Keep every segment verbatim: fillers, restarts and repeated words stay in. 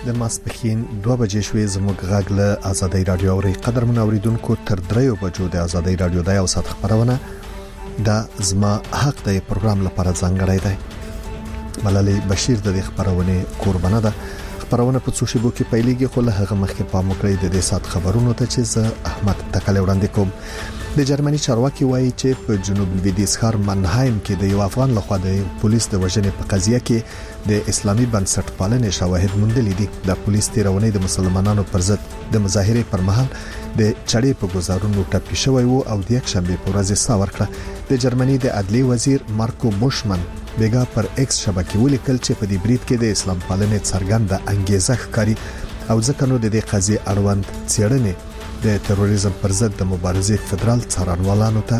د ماسپښین دوه بجې شوې. زموږ غږ له آزادۍ رادیو اوري. قدر منوریدونکو تر دریو بجو د آزادۍ رادیو د یو ساعت خبرونه دا زما حق دی پروګرام لپاره ځانګړی دی. ملالۍ بشیر د خبرونه قربانه ده. خبرونه په څو شیبو کې پیلېږي، خو له هغه مخکې پام وکړئ د دې سات خبرونو ته چې زه احمد تکل وړاندې کوم. د جرمني چارواکي وایي چې په جنوب لویدیځ ښار منهایم کې د یو افغان لخوا د پولیس د وژنې په قضیه کې د اسلامي بنسټ پالنې شواهد موندلي دي. د پولیس تیرونې د مسلمانانو پر ضد د مظاهرې پر مهال د چړې په گزارونو ټاپي شوی وو او د یک شنبه په ورځ سا ورکړه. د جرمني د عدلي وزیر مارکو بوشمن بیګا پر ایکس شبکې ولیکل چې په دې بریټ کې د اسلام پالنې څرګنده انګیزه ښکاري او ځکه نو د دې قضیه اړوند څېړنې د تروریزم پر ضد د مبارزې فدرال څارنوالانو ته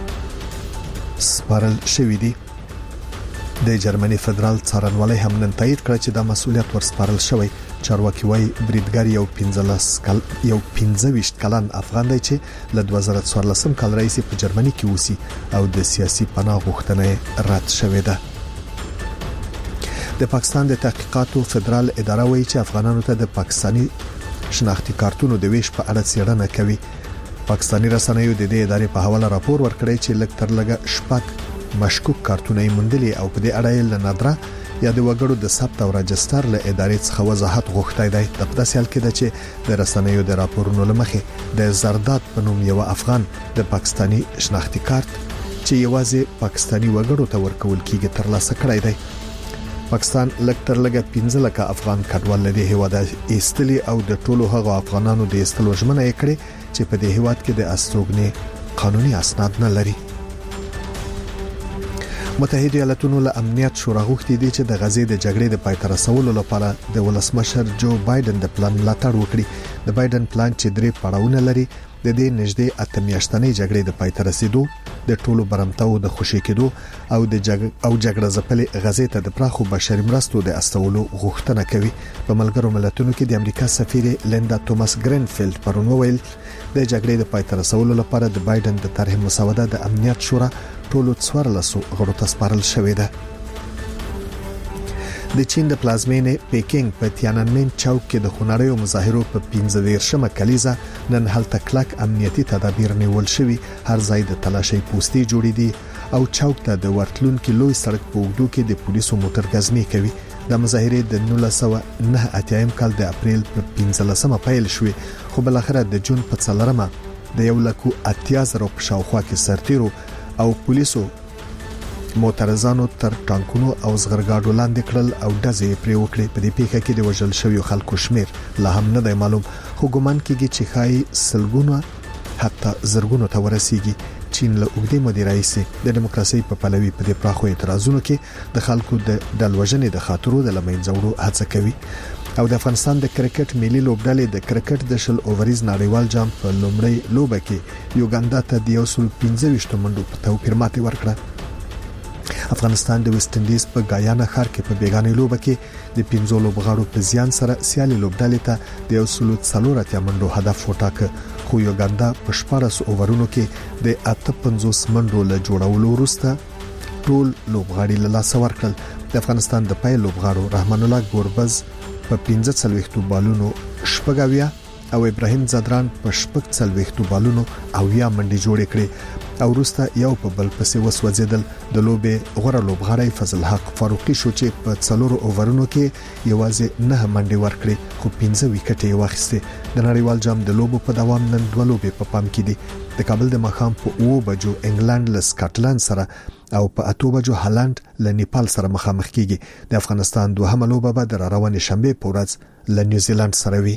سپارل شوې دي. د جرمني فدرال څارنوالۍ هم نن تایید کړ چې دا مسؤلیت ورسپارل شوی. چارواکي وايي بریدګر یو پنځلس کال یو پنځه ویشت کلن افغان دی چې له دوه زره څوارلس کال راهیسې په جرمني کې اوسي او د سیاسي پناه غوښتنه رد شوې ده. د پاکستان د تحقیقاتو فدرال اداره وايي چې افغانانو ته د پاکستاني شناختی کارتونو د ویش په اړه څېړنه کوي. پاکستاني رسنیو د دې ادارې په حواله راپور ورکړی چې لږ تر لږه شپږ مشکوک کارتونه یې موندلي او په دې اړه یې له نادره یا د وګړو د ثبت او راجستر له ادارې څخه وضاحت غوښتای دی. د داسې حال کې ده چې د رسنیو د راپورونو لمخې د زرداد په نوم یو افغان د پاکستاني شناختی کارت چې یوازې پاکستاني وګړو ته ورکول کیږي ترلاسه کړی دی. پاکستان لږ تر لږه پنځه لکه افغان کډوال لري هیواد ایستلي او د ټولو هغو افغانانو د ایستلو ژمنه یې کړې چې په دې هیواد کې د استوګنې قانوني اسناد نه لري. متحده ایالاتونو له امنیت شورا غوښتي دي چې د غزې د جګړې د پای ته رسولو لپاره د ولسمشر جو بایدن د پلان ملاتړ وکړي. د بایدن پلان چې درې پړاوونه لري د دې نږدې اته میاشتنۍ جګړې د پای ته رسیدو، د ټولو برمتاو د خوشی کېدو او د جګړې او جګړه ځپلې غزې ته د پراخو بشري مرستو د استولو غوښتنه کوي. په ملګرو ملتونو کې د امریکا سفیر لیندا توماس ګرینفیلد پرون وویل د جګړې د پای ته رسولو لپاره د بایدن د طرح مسوده د امنیت شورا ټولو څوارلسو غړو ته سپارل شوې ده. د چین د پلازمینې پیکینګ په تیانانمن چوک کې د خونړیو مظاهرو په پنځه دیرشمه کلیزه نن هلته کلک امنیتي تدابیر نیول شوي. هر ځای د تلاشۍ پوستې جوړې دي او چوک ته د ورتلونکو لوی سړک په اوږدو کې د پولیسو موټر ګزمې کوي. د مظاهرې د نولس سوه نهه اتیا کال د اپریل په پنځلسمه پیل شوې، خو بل اخر د جون په څلورمه د یو لکو اتیا زره په شاوخوا کې سرتیرو او پولیسو معترضانو تر ټانکونو او زغرګاډو لاندې کړل او ډزې پرې وکړې. په دې پیښه کې د وژل شویو خلکو شمیر لا هم نه دی معلوم، خو ګومان کېږي چې خای سلګونو حتی زرګونو ته ورسیږي. چین له اوږدې مودې راهیسې د دیموکراسي په پلوي په دې پراخو اعتراضونو کې د خلکو د ډلوژنې د خاطرو د لمنځه وړو هڅه کوي. او د افغانستان د کرکټ ملي لوبډلې د کرکټ د شل اووريز نړیوال جام په لومړۍ لوبه کې یوګاندا ته د یو سل پنځه ویشت منډو په توپیر ماتې ورکړه. افغانستان د ویسټ انډیز په غایانا ښار کې په بیګانې لوبه کې د پنځو لوبغاړو په زیان سره سیالي لوبډلې ته د یو سل څلور اتیا منډو هدف وټاکه، خو یوګاندا په شپږ اوورونو کې د اته پنځوس منډو له جوړولو وروسته ټول لوبغاړي له لاسه ورکړل. د افغانستان د پای لوبغاړو رحمان الله ګوربز په پنځه څلوېښتو بالونو شپږاویا او ابراهیم زدران په شپږ څلوېښتو بالونو او یا منډي جوړې کړې او وروسته یو په بل پسې وسوځیدل. د لوبې غوړه لوبغاړی فضل حق فاروقي شو چې په څلورو اوورونو کې یوازې نه منډي ورکړې خو پنځه وکټې واخیستې. د نړیوال جام د لوبو په دوام نن دوه لوبې په پام کې دي. د کابل د مخام په اوو بجو انګلند له سکاټلند سره او په اتو بجو هالند له نیپال سره مخامخ کیږي. د افغانستان دوهمه لوبه به د روانې شنبه په ورځ له نیوزیلند سره وي.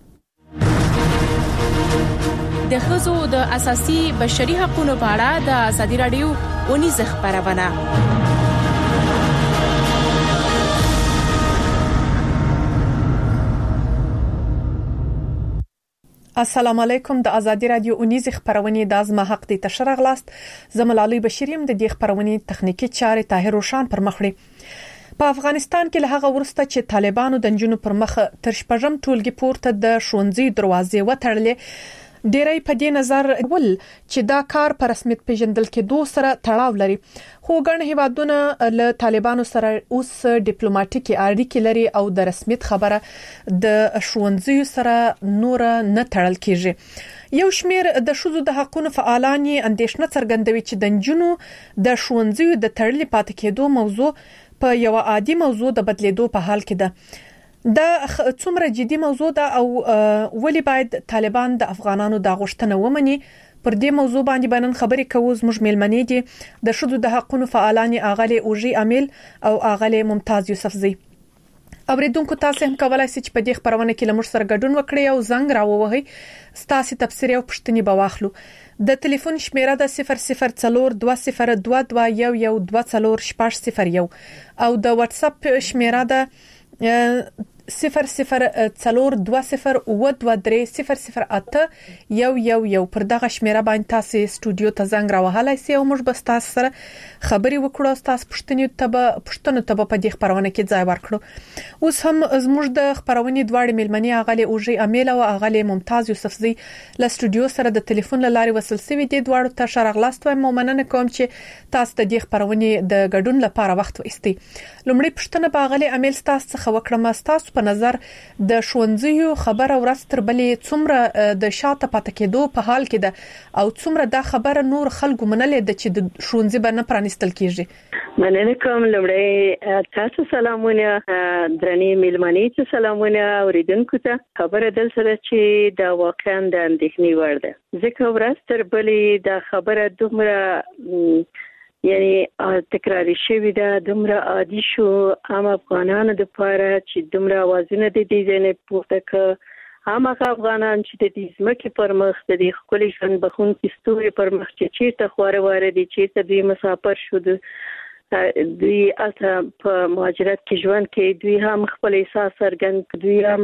د ښځو د اساسي بشري حقوقو په اړه د ازادي رادیو اونیز خبرونه. السلام علیکم. د ازادي رادیو اونیز خبرونه د ازما حق دي تشرغ لاست زملالي بشریم د دې خبرونه تخنیکی چارې طاهر روشان پر مخړي. په افغانستان کې له هغه ورسته چې طالبانو د جنونو پر مخ تر شپږم ټولګي پورته د شونځي دروازې وتړلې ډیری په دې نظر ول چې دا کار په رسمیت پیژندل کېدو سره تړاو لري خو ګڼ هیوادونه له طالبانو سره اوس ډیپلوماټیکي اړیکې لري او د رسمیت خبره د ښوونځیو سره نور نه تړل کیږي یو شمیر د شذو د حقوقو فعالان اندېښنه څرګندوي چې د نجونو د ښوونځیو د تړلې پاتې کېدو موضوع په یو عادي موضوع د بدلیدو په حال کې ده دا څومره جدي موضوع ده او ولی باید طالبان د افغانانو د غوښتنه ومني پر دې موضوع باندې باندې خبرې کوو زموږ میلمنې دي د شذو د حقوقو فعالان اغاله اوجي امیل او اغاله ممتاز یوسفزي اوریدونکو تاسو هم کولای شئ چې په دې خبرونه کې لمر سره ګډون وکړئ او زنګ راووهئ ستاسو تفسیر او پښتني بواخلو د ټلیفون شمیره د صفر صفر څلور دوه صفر دوه دوه یو یو دوه څلور شپږ صفر یو او د واتس اپ شمیره د صفر صفر څلور دوه صفر و دوه درې صفر صفر اته یو یو یو پر دغه شمیره باندې تاسو استودیو ته زنګ راوهلای سئ او موږ به تاسو سره خبري وکړو تاسو پښتني ته پښتنو ته په دې خبرونه کې ځای ورکړو اوس هم زموږ د خبرونې دواړه میلمنې اغاله اوجي امیل او اغاله ممتاز یوسفزي له استودیو سره د ټلیفون لارې وصل سوي دي دواړو ته شرغلاست وایم مومننه کوم چې تاسو د دې خبرونې د ګډون لپاره وخت وایستئ لومړی پښتنه باغله امیل تاسو څخه وکړم تاسو په نظر د ښوونځیو خبره ورځ تر بلې څومره د شاته پاتې کېدو په حال کې ده او څومره دا خبره نور خلکو منلې ده چې د ښوونځي باندې پرانستل کیږي مننه کوم لمړی تاسو سلامونه درنې میلمنې ته سلامونه اوریدونکو ته خبره دل سره چې دا واقعا د اندېښنې وړ ده ځکه ورځ تر بلې دا خبره دومره یعنی تکراری شوی ده دومره عادي شو عام افغانانو د پاره چې دومره اوازونه د دې ځنه پورته ک عام افغانان چې د دې ځمکې پر مخ د دې خپل ژوند بخون کې ستوري پر مخ چې چیرته خواره واره دي چې دوی مسافر شو دوی اته په مهاجرت کې ژوند کې دوی هم خپل احساس څرګند دوی هم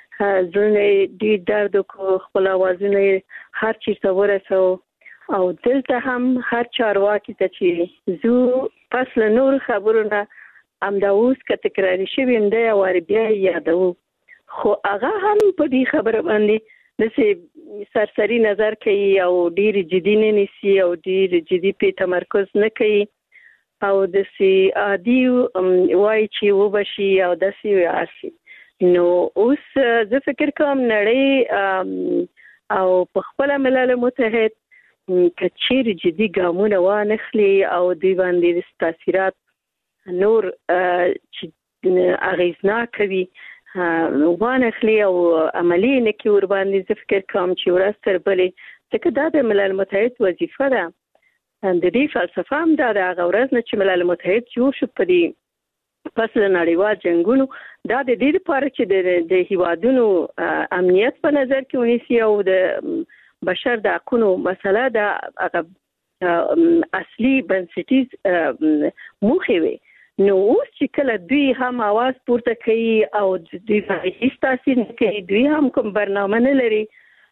ځنه دې درد کو خپل اوازونه هر چیرته ورسو او دلته هم هر چارواکي ته چې زو پس له نور خبرونه امدا اوس ک تکراری شوی انده او بیا یادو خو هغه هم په دې خبره باندې د سرسری نظر کوي او ډیر جدي نه نیسي او ډیر جدي په تمرکز نه کوي او د سي عادي وای چې وبشي او د سي واسي نو اوس زه فکر کوم نړۍ او په خپل ملل متحد کچیر جدي ګامونه وانخلي او دوی باندې تاثیرات نور چې اغیزناک کوي وانخلي او عملی نه کې ور باندې فکر کوم چې ورځ تر بلې ځکه دا د ملل متحد وظیفه ده د دې فلسفه هم دا د غورز نه چې ملل متحد جوړ شو په دې پس له نړیوال جنگونو دا د دې لپاره چې د هیوادونو امنیت په نظر کې ونیسي او د بشر د حقوقو مسله د اصلي بنسټیز موخه وي نو اوس چې کله دوی هم आवाज پورته کوي او دوی هیڅ تاثیر نه کوي دوی هم کوم برنامه نه لري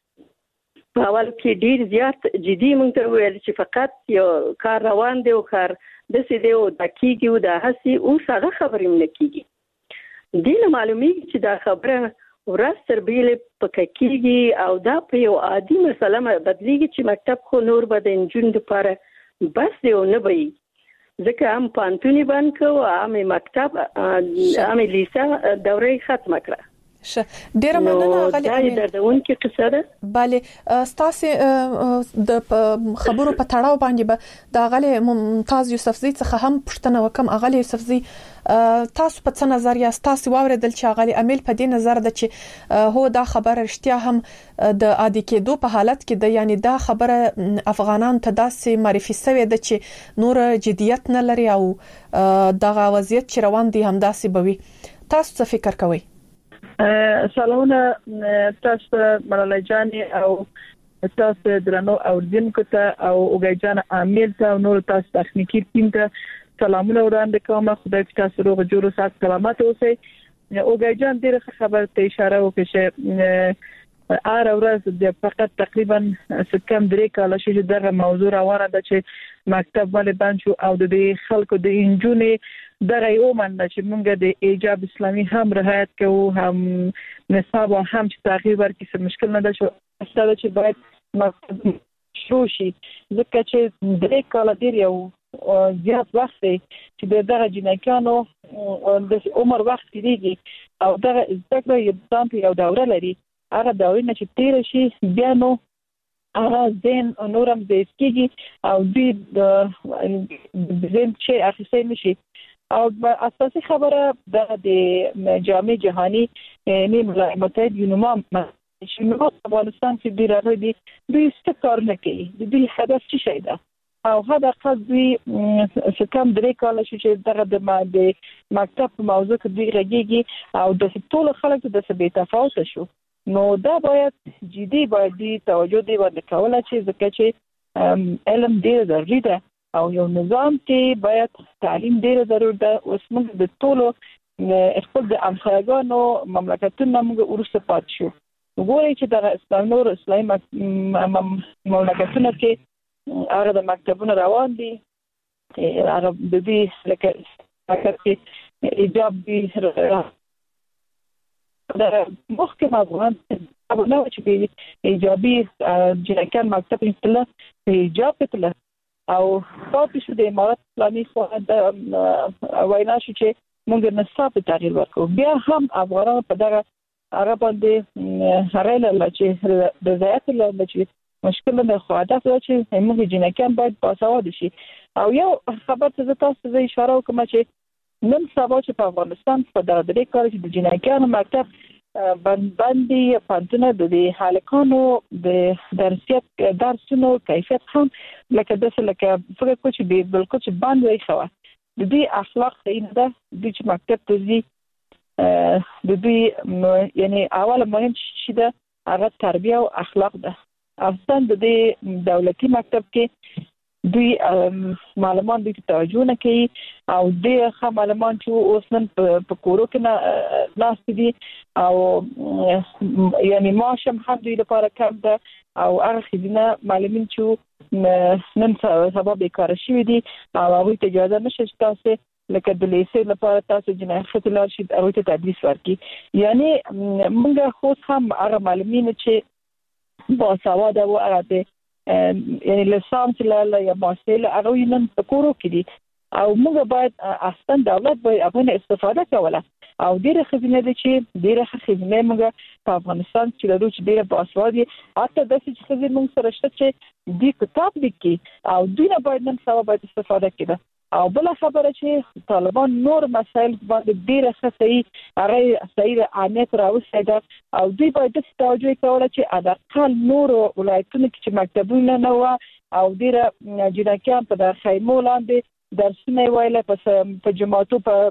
په اول کې ډیر زیات جدي مونږ ته ویل چې فقط یو کار روان دی او کار د سې دی او د کیږي او د هسي اوس هغه خبرې نه کیږي دې معلومیږي چې دا خبره ورځ تر بلې پکېږي او دا په یو عادي مسله بدلیږي چې مکتب خو نور به د انجون لپاره بس دی او نه وي ځکه هم پانتونی باندې کو عام مکتب عام لیسا دوره ختمه کړه ش ډیره مننه غالي دا دردون کې قصه ده bale ستاسو د خبرو په تړاو باندې به د غالي ممتاز یوسفزي څخه هم پښتنه وکم غالي یوسفزي تاسو په څه نظر یا تاسو واوریدل چې غالي امیل په دې نظر ده چې هو دا خبره رښتیا هم د عادي کېدو په حالت کې ده یعنی دا خبره افغانان ته داسې معرفي شوی ده چې نور جديت نه لري او دغه وضعیت چې روان دي هم داسې بوي تاسو څه فکر کوئ سلامونه تاسو ملالۍ جان او تاسو درنو اوریدونکو ته او اوګای جان امیل ته او نور تاسو تخنیکی ټیم ته سلامونه وړاندې کوم خدای دې تاسو روغ جوړ سات سلامت اوسئ اوګای جان ډیره خبر ته اشاره وکړه چې ار ورځ د فقط تقریبا سکم درې کاله چې دغه موضوع روانه ده چې مکتب باندې بند شو او د خلکو د انجونې دغه یو مننه چې موږ د ایجاب اسلامي هم رعایت کوو هم نصاب هم چې تغییر ورکړي څه مشکل نه ده شو اصل چې باید مکتب شروع شي ځکه چې درې کال ډیر یو زیات وخت دی چې دغه جنکانو د عمر وخت دیږي او دغه ځکه یو ځان په یو دوره لري هغه دوره نه چې تیر شي بیا نو هغه زين نورم د سکیږي او د زين چې اخیستل نشي او اساسي خبره د جامع جهاني نیمه متحد یونما چې نو افغانستان کې ډیر راغلي دي څه کار نه کوي د دې هدف څه شي ده او هدا قصدي چې کوم درې کال چې دغه د مکتب په موضوع کې دی راګيږي او د ټول خلک د څه تفاوت شو نو دا باید جدي باید دی توجه دی باندې کوله چې ځکه چې علم ډیر ضروري ده او یو نظام کې باید تعلیم ډیر ضروري ده اوس موږ د ټولو خپل د امخاګانو مملکتونو موږ ورسره پات شو وګورئ چې د اسلام نور اسلامي مملکتونو کې هغه د مکتبونو روان دي هغه د دې لکه مکتب ایجاب دي د محکم افغان ابو نو چې به ایجابي جنکان مکتب انستله ایجاب کتله او تاسو شو د امارات اسلامي خو د وینا شو چې موږ نصاب تغییر وکړو بیا هم افغانان په دغه هغه باندې هغه له چې د ځایت له چې مشکل نه خو هدف دا چې موږ جنکان باید باسواده شي او یو خبر ته تاسو زه اشاره وکم چې نن سبا چې په افغانستان په دغه درې کال چې د جنکانو مکتب بند باندې پانتونه د هالکانو د درسیت درسونو کیفیت هم لکه د څه لکه فکر کوم چې به بالکل چې باندې وي خو د دې اخلاق صحیح نه ده د چې مکتب ته ځي د دې یعنی اول مهم شي ده هغه تربیه او اخلاق ده اصلا د دې دولتي مکتب کې دوی معلومان دوی توجه نه کوي او د خه معلومان چې اوس نن په کورو کې نه لاس دي او یعنی ماشم هم دوی لپاره کم ده او هغه خدمه معلمین چې نن سبا بیکار شي دي او هغه ته اجازه نشي تاسو لکه د لیسې لپاره تاسو جنای ختلار شي هغه ته تدریس ورکړي یعنی موږ خو هم هغه معلمین چې با سواد او هغه یعنی لسانس لا یا ماستر هغه نن په کورو کې دي او موږ باید اصلا دولت باید افغان استفاده کوله او ډیره خدمت دي چې ډیره خدمت موږ په افغانستان کې لرو چې ډیره باسوادي حتی د څه خدمت موږ سره شته چې د کتاب لیکي او دوی نه باید نن سبا باید استفاده کړي او بل خبره چې طالبان نور مسایل باندې ډیره خصي هغه صحیح اهمیت راوستي او دوی باید د توجه کوله چې ادقل نور ولایتونو کې چې مکتبونه نه و او ډیره جنکان په د خیمو لاندې درسونه ویل په جماعتو په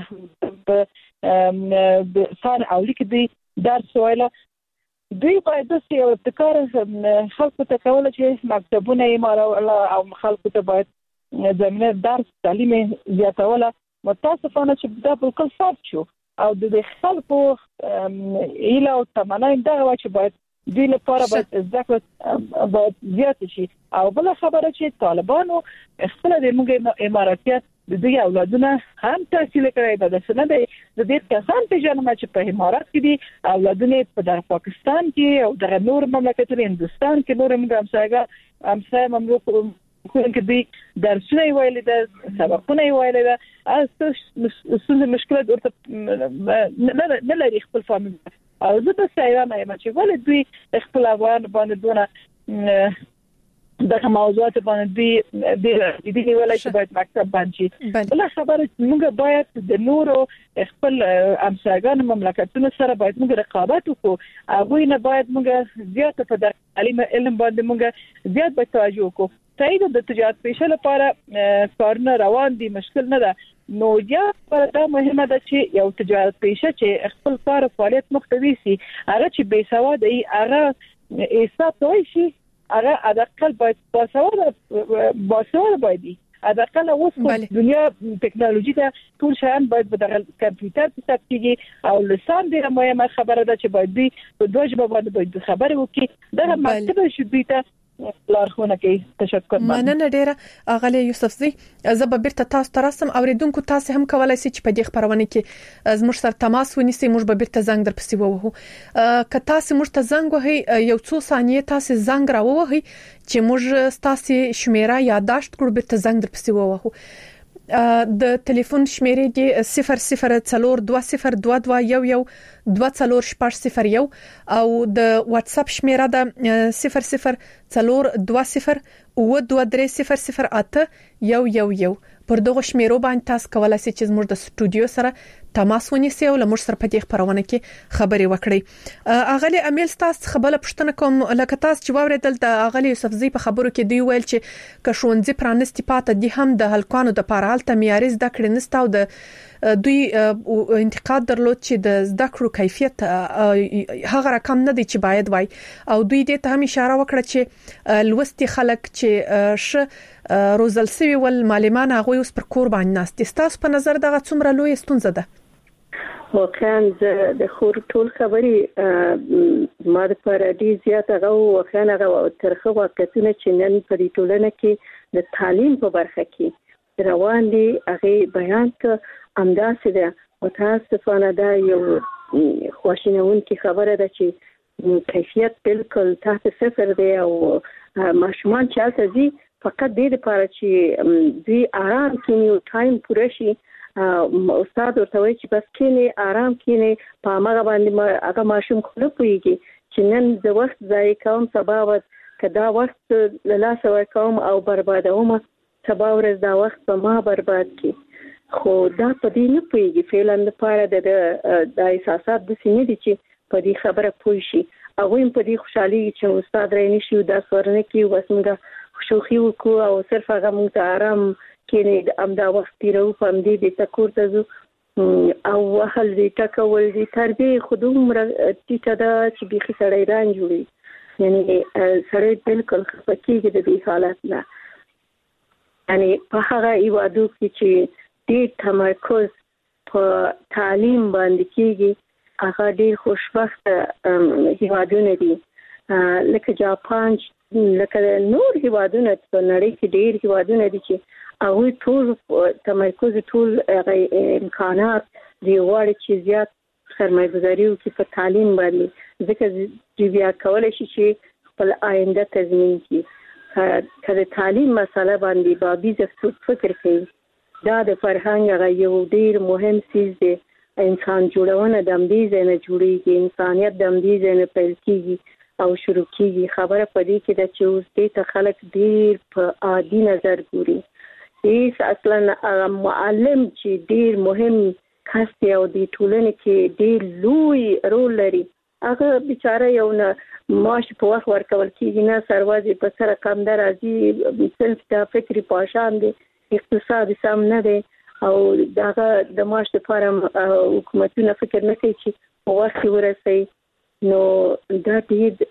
سان اولی کې دی درس ویل دوی باید د یو ابتکار خلکو ته کوله چې مکتبونه یې مال او خلکو ته باید زمینه درس تعلیم زیاتوله متاسفانه چې دا بالکل ثابت شو او د خلکو ایله او تمنای دغه چې باید دوی لپاره باید ذکر باید زیات شي او بل خبره چې طالبانو خپل د موږ اماراتیت د دوی اولادونه هم تحصیل کړی دا څه نه دی د دې کسان په جنما چې په امارات کې دي اولادونه په پاکستان کې او د نور مملکتونو هندستان کې نور موږ همسایه همسایه مملوک کوم کې دي درسونه ویل دي سبقونه ویل دي اساس څه مشکلات ورته نه نه لري خپل فامیل او زه د سایرانه یم چې ولې دوی خپل افغان باندې دونه دغه موضوعات باندې دی د دې ویلای چې باید مکتب باندې بل خبره موږ باید د نورو خپل امساګان مملکتونو سره باید موږ رقابت وکړو هغه نه باید موږ زیات په تعلیم علم باندې موږ زیات به توجه وکړو تایید د تجارت پیشه لپاره کارونه روان دي مشکل نه ده نو یا پر دا مهمه ده چې یو تجارت پیشه چې خپل کار فعالیت مختوي سي هغه چې بے سواد ای هغه حساب توي شي هغه ادقل باید باسواد باسواد باید ادقل اوس دنیا ټکنالوژي ته ټول شیان باید په کمپیوټر کې ثبت کیږي او لسان ډیره مهمه خبره ده چې باید په دوه ژبه باندې خبرې وکړي دا مکتب شوبې ته لارښوونه کوي. تشکر. مننه ډیره اغلی یوسف زی. زه به بیرته تاسو ته راسم. اوریدونکو تاسو هم کولای شئ چې په دې خبرونه کې زموږ سره تماس ونیسئ. موږ به بیرته زنګ در پسې ووهو. که تاسو موږ ته زنګ وهئ یو څو ثانیې تاسو زنګ راووهئ چې موږ تاسو شمیره یادداشت کړو، بیرته زنګ در پسې ووهو. د ټلیفون شمیرې دی صفر صفر څلور دوه صفر دوه دوه یو یو دوه څلور شپږ صفر یو او د واتس اپ شمیره ده صفر صفر څلور دوه صفر او دوه درې صفر صفر اته یو یو یو. پر دغه شمیرو باندې تاسو کولای شئ چې زموږ د سټوډیو سره تماس ونیسئ او لمر سره په دې خبرونه کې خبري وکړئ. اغلی امیل تاسو خبره پښتنه کوم لکه تاسو چې واوریدل د اغلی یوسف زی په خبرو کې دی ویل چې کښونځي پرانستی پاته دي هم د هلکانو د پارالته معیاري زده کړې نسته او د دوی انتقاد درلود چې د زده کړو کیفیت هغه رقم نه دی چې باید وای او دوی دې ته هم اشاره وکړه چې لوستي خلک چې ش روزل سوي ول معلمان هغه اوس پر کور باندې ناست. تاسو په نظر دغه څومره لوی ستونزه ده؟ واقعا د خور ټول خبري ما د پردي زیاته غو واقعا غو ترخه واقعتونه چې نن په دې ټولنه کې د تعلیم په برخه کې روان دي هغه بیان ک امداسه ده. متاسفانه دا یو خواشینون کی خبره ده چې کیفیت بالکل تحت صفر دی او ماشومان چالت زی فقط دې لپاره چې دوی آرام کینی او ټایم پوره شي. استاد ورته وایي چې بس کینی آرام کینی په هغه باندې هغه ماشوم خو پويږي چې نن د وخت ځای کوم سبا وخت کدا وخت له لاس ورکوم او بربادوم سبا ورځ دا وخت په ما برباد کی. خو دا په دې نه پويږي فعلا لپاره د د احساسات د سینې دي چې په دې خبره پوي شي. هغه په دې خوشحالي چې استاد ریني شي دا سورنه کې وسمګه خوشوخي وکړو او صرف هغه موږ ته آرام کینی د امدا وخت تیرو پم دې د تکور ته زو او هل دې ټکول دې تربیه خودم ټیټه دا چې بيخي سړی ران جوړي یعنی سړی بالکل خپکیږي د دې حالت نه. یعنی په هغه ایوادو کې چې دې تمرکز په تعلیم باندې کېږي هغه ډېر خوشبخت هیوادونه دي لکه جاپان لکه نور هیوادونه په نړۍ کې ډېر هیوادونه دي چې هغه ټول تمرکز ټول امکانات دی وړي چې زیات سرمایه‌گذاري وکړي په تعلیم باندې ځکه چې بیا کولای شي چې خپل آینده تضمین کړي. کله تعلیم مسله باندې بابي ځکه فکر کوي دا د فرهنګ هغه یو ډیر مهم څیز دی. انسان جوړونه د دې ځای نه جوړیږي، انسانيت د دې ځای نه پیل کیږي او شروع کیږي. خبره پدې کې د چې اوس دې ته خلک ډیر په عادي نظر ګوري. هیڅ اصلا معلم چې ډیر مهم کس دی او د ټولنې کې ډیر لوی رول لري هغه بیچاره یو نه ماش په وخت ورکول کیږي نه سروازي په سره کم درازي سلف د فکری پاشان دي اقتصاد سم نه دی او داغه د ماش لپاره حکومتونه فکر نه کوي چې په وخت ورسي. نو دا دې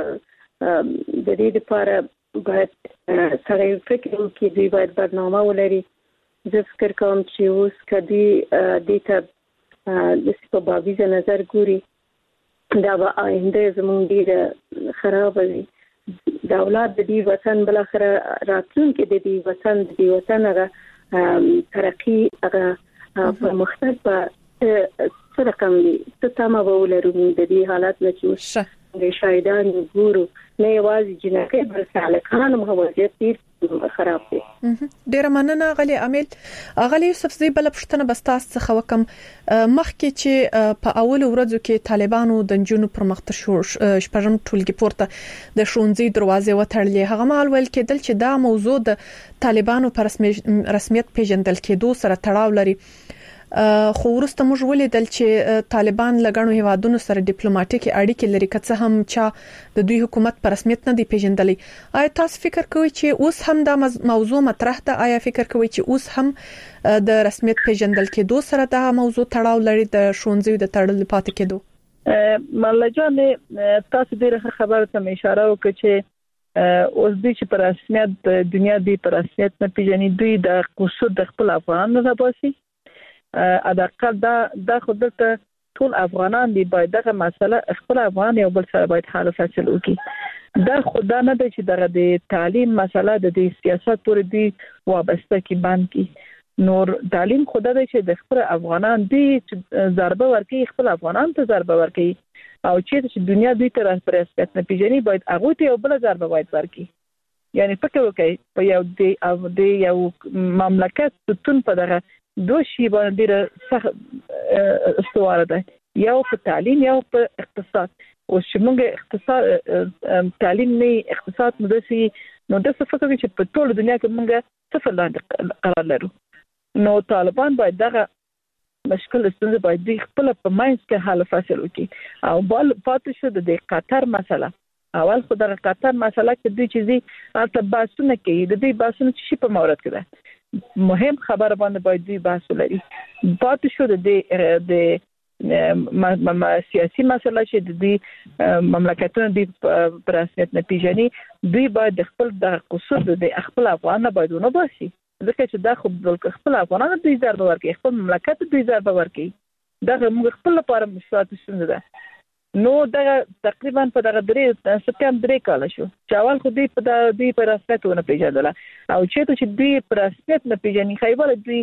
د دې لپاره باید سره فکر وکړي دوی باید برنامه ولري. زه فکر کوم چې اوس کدي د ته د په بابیزه نظر ګوري دا به آینده زموږ ډیر خراب وي. د اولاد د دې وطن بل اخر راتلونکي د دې وطن د دې وطن هغه ترقی هغه په مختلفه څه رقم دي څه تمه ولرو د دې حالات نه چې د شاهدان ګورو نه یوازې جنکه بلکې الکان هم وضعیت ډیر خراب دی. ډیر مننه غلي امیل. غلي یوسف زی بل پښتنه بستاس څخه وکم مخکې چې په اول ورځو کې طالبانو د جنونو پر مخ تر شپږم ټولګي پورته د شونځي دروازې وتړلې هغه مهال ویل کېدل چې دا موضوع د طالبانو پر رسمیت پیژندل کېدو سره تړاو لري. خو ورسته موږ ولیدل چې طالبان لګڼو هیوادونو سره ډیپلوماټیکي اړیکې لري که څه هم چې د دوی حکومت پر رسمیت نه دی پیژندلې. آیا تاسو فکر کوئ چې اوس هم دا موضوع مطرح ده؟ آیا فکر کوئ چې اوس هم د رسمیت پیژندل کېدو سره دا موضوع تړاو لري د شونځي د تړل پاتې کېدو؟ مله جان تاسو ډیره خبره ته اشاره وکړه چې اوس دوی چې پر رسمیت د دنیا دی پر رسمیت نه پیژني دوی د قصد د خپل افغان نه باسي. اداقل دا دا خود ته ټول افغانان دی باید دغه مسله خپل افغان یو بل سره باید حل فصل وکړي. دا خدای نه د چې دغه د تعلیم مسله د سیاست پورې دی وابسته کی باندې کی نور تعلیم خدای دی چې د خپل افغانان دی ضربه ورکړي خپل افغانان ته ضربه ورکړي او چې دنیا دوی ته راسپریسپټ نه پیژني باید هغه ته یو بل ضربه باید ورکړي یعنی فکر وکړئ په یو د د یو مملکت ستون په دغه دوه شی باندې سخت استواره ده یو په تعلیم یو په اقتصاد او چې موږ اقتصاد تعلیم نه اقتصاد مدرسي نو د څه فکر چې په ټول دنیا کې موږ صفر لاندې قرار لرو نو طالبان باید دغه مشکل ستونزه باید د خپل په ماینس کې حل فاصله وکړي او بل پاتې شو د قطر مسله اول خو دغه قطر مسله کې د چیزې البته بحثونه کوي د دې بحثونه چې په مورد کې ده مهم خبره باندې باید دوی بحث ولري پاتې شو د د م سیاسي مسله چې د دې مملکتونو د پرسنت نه پیژني دوی باید خپل د قصور د خپل افغان باید ونه باسي ځکه چې دا خو د خپل افغانانو دوی ضربه ورکړي خپل مملکت دوی ضربه ورکړي دا موږ خپل لپاره مشکلات ستونزه ده نو دا تقریبا په دغه درې سپتمبر درې کال شو چې اول خو دې په دې پر اساسونه پیژندل او چې ته چې دې پر اساس نه پیژني خیبر دوی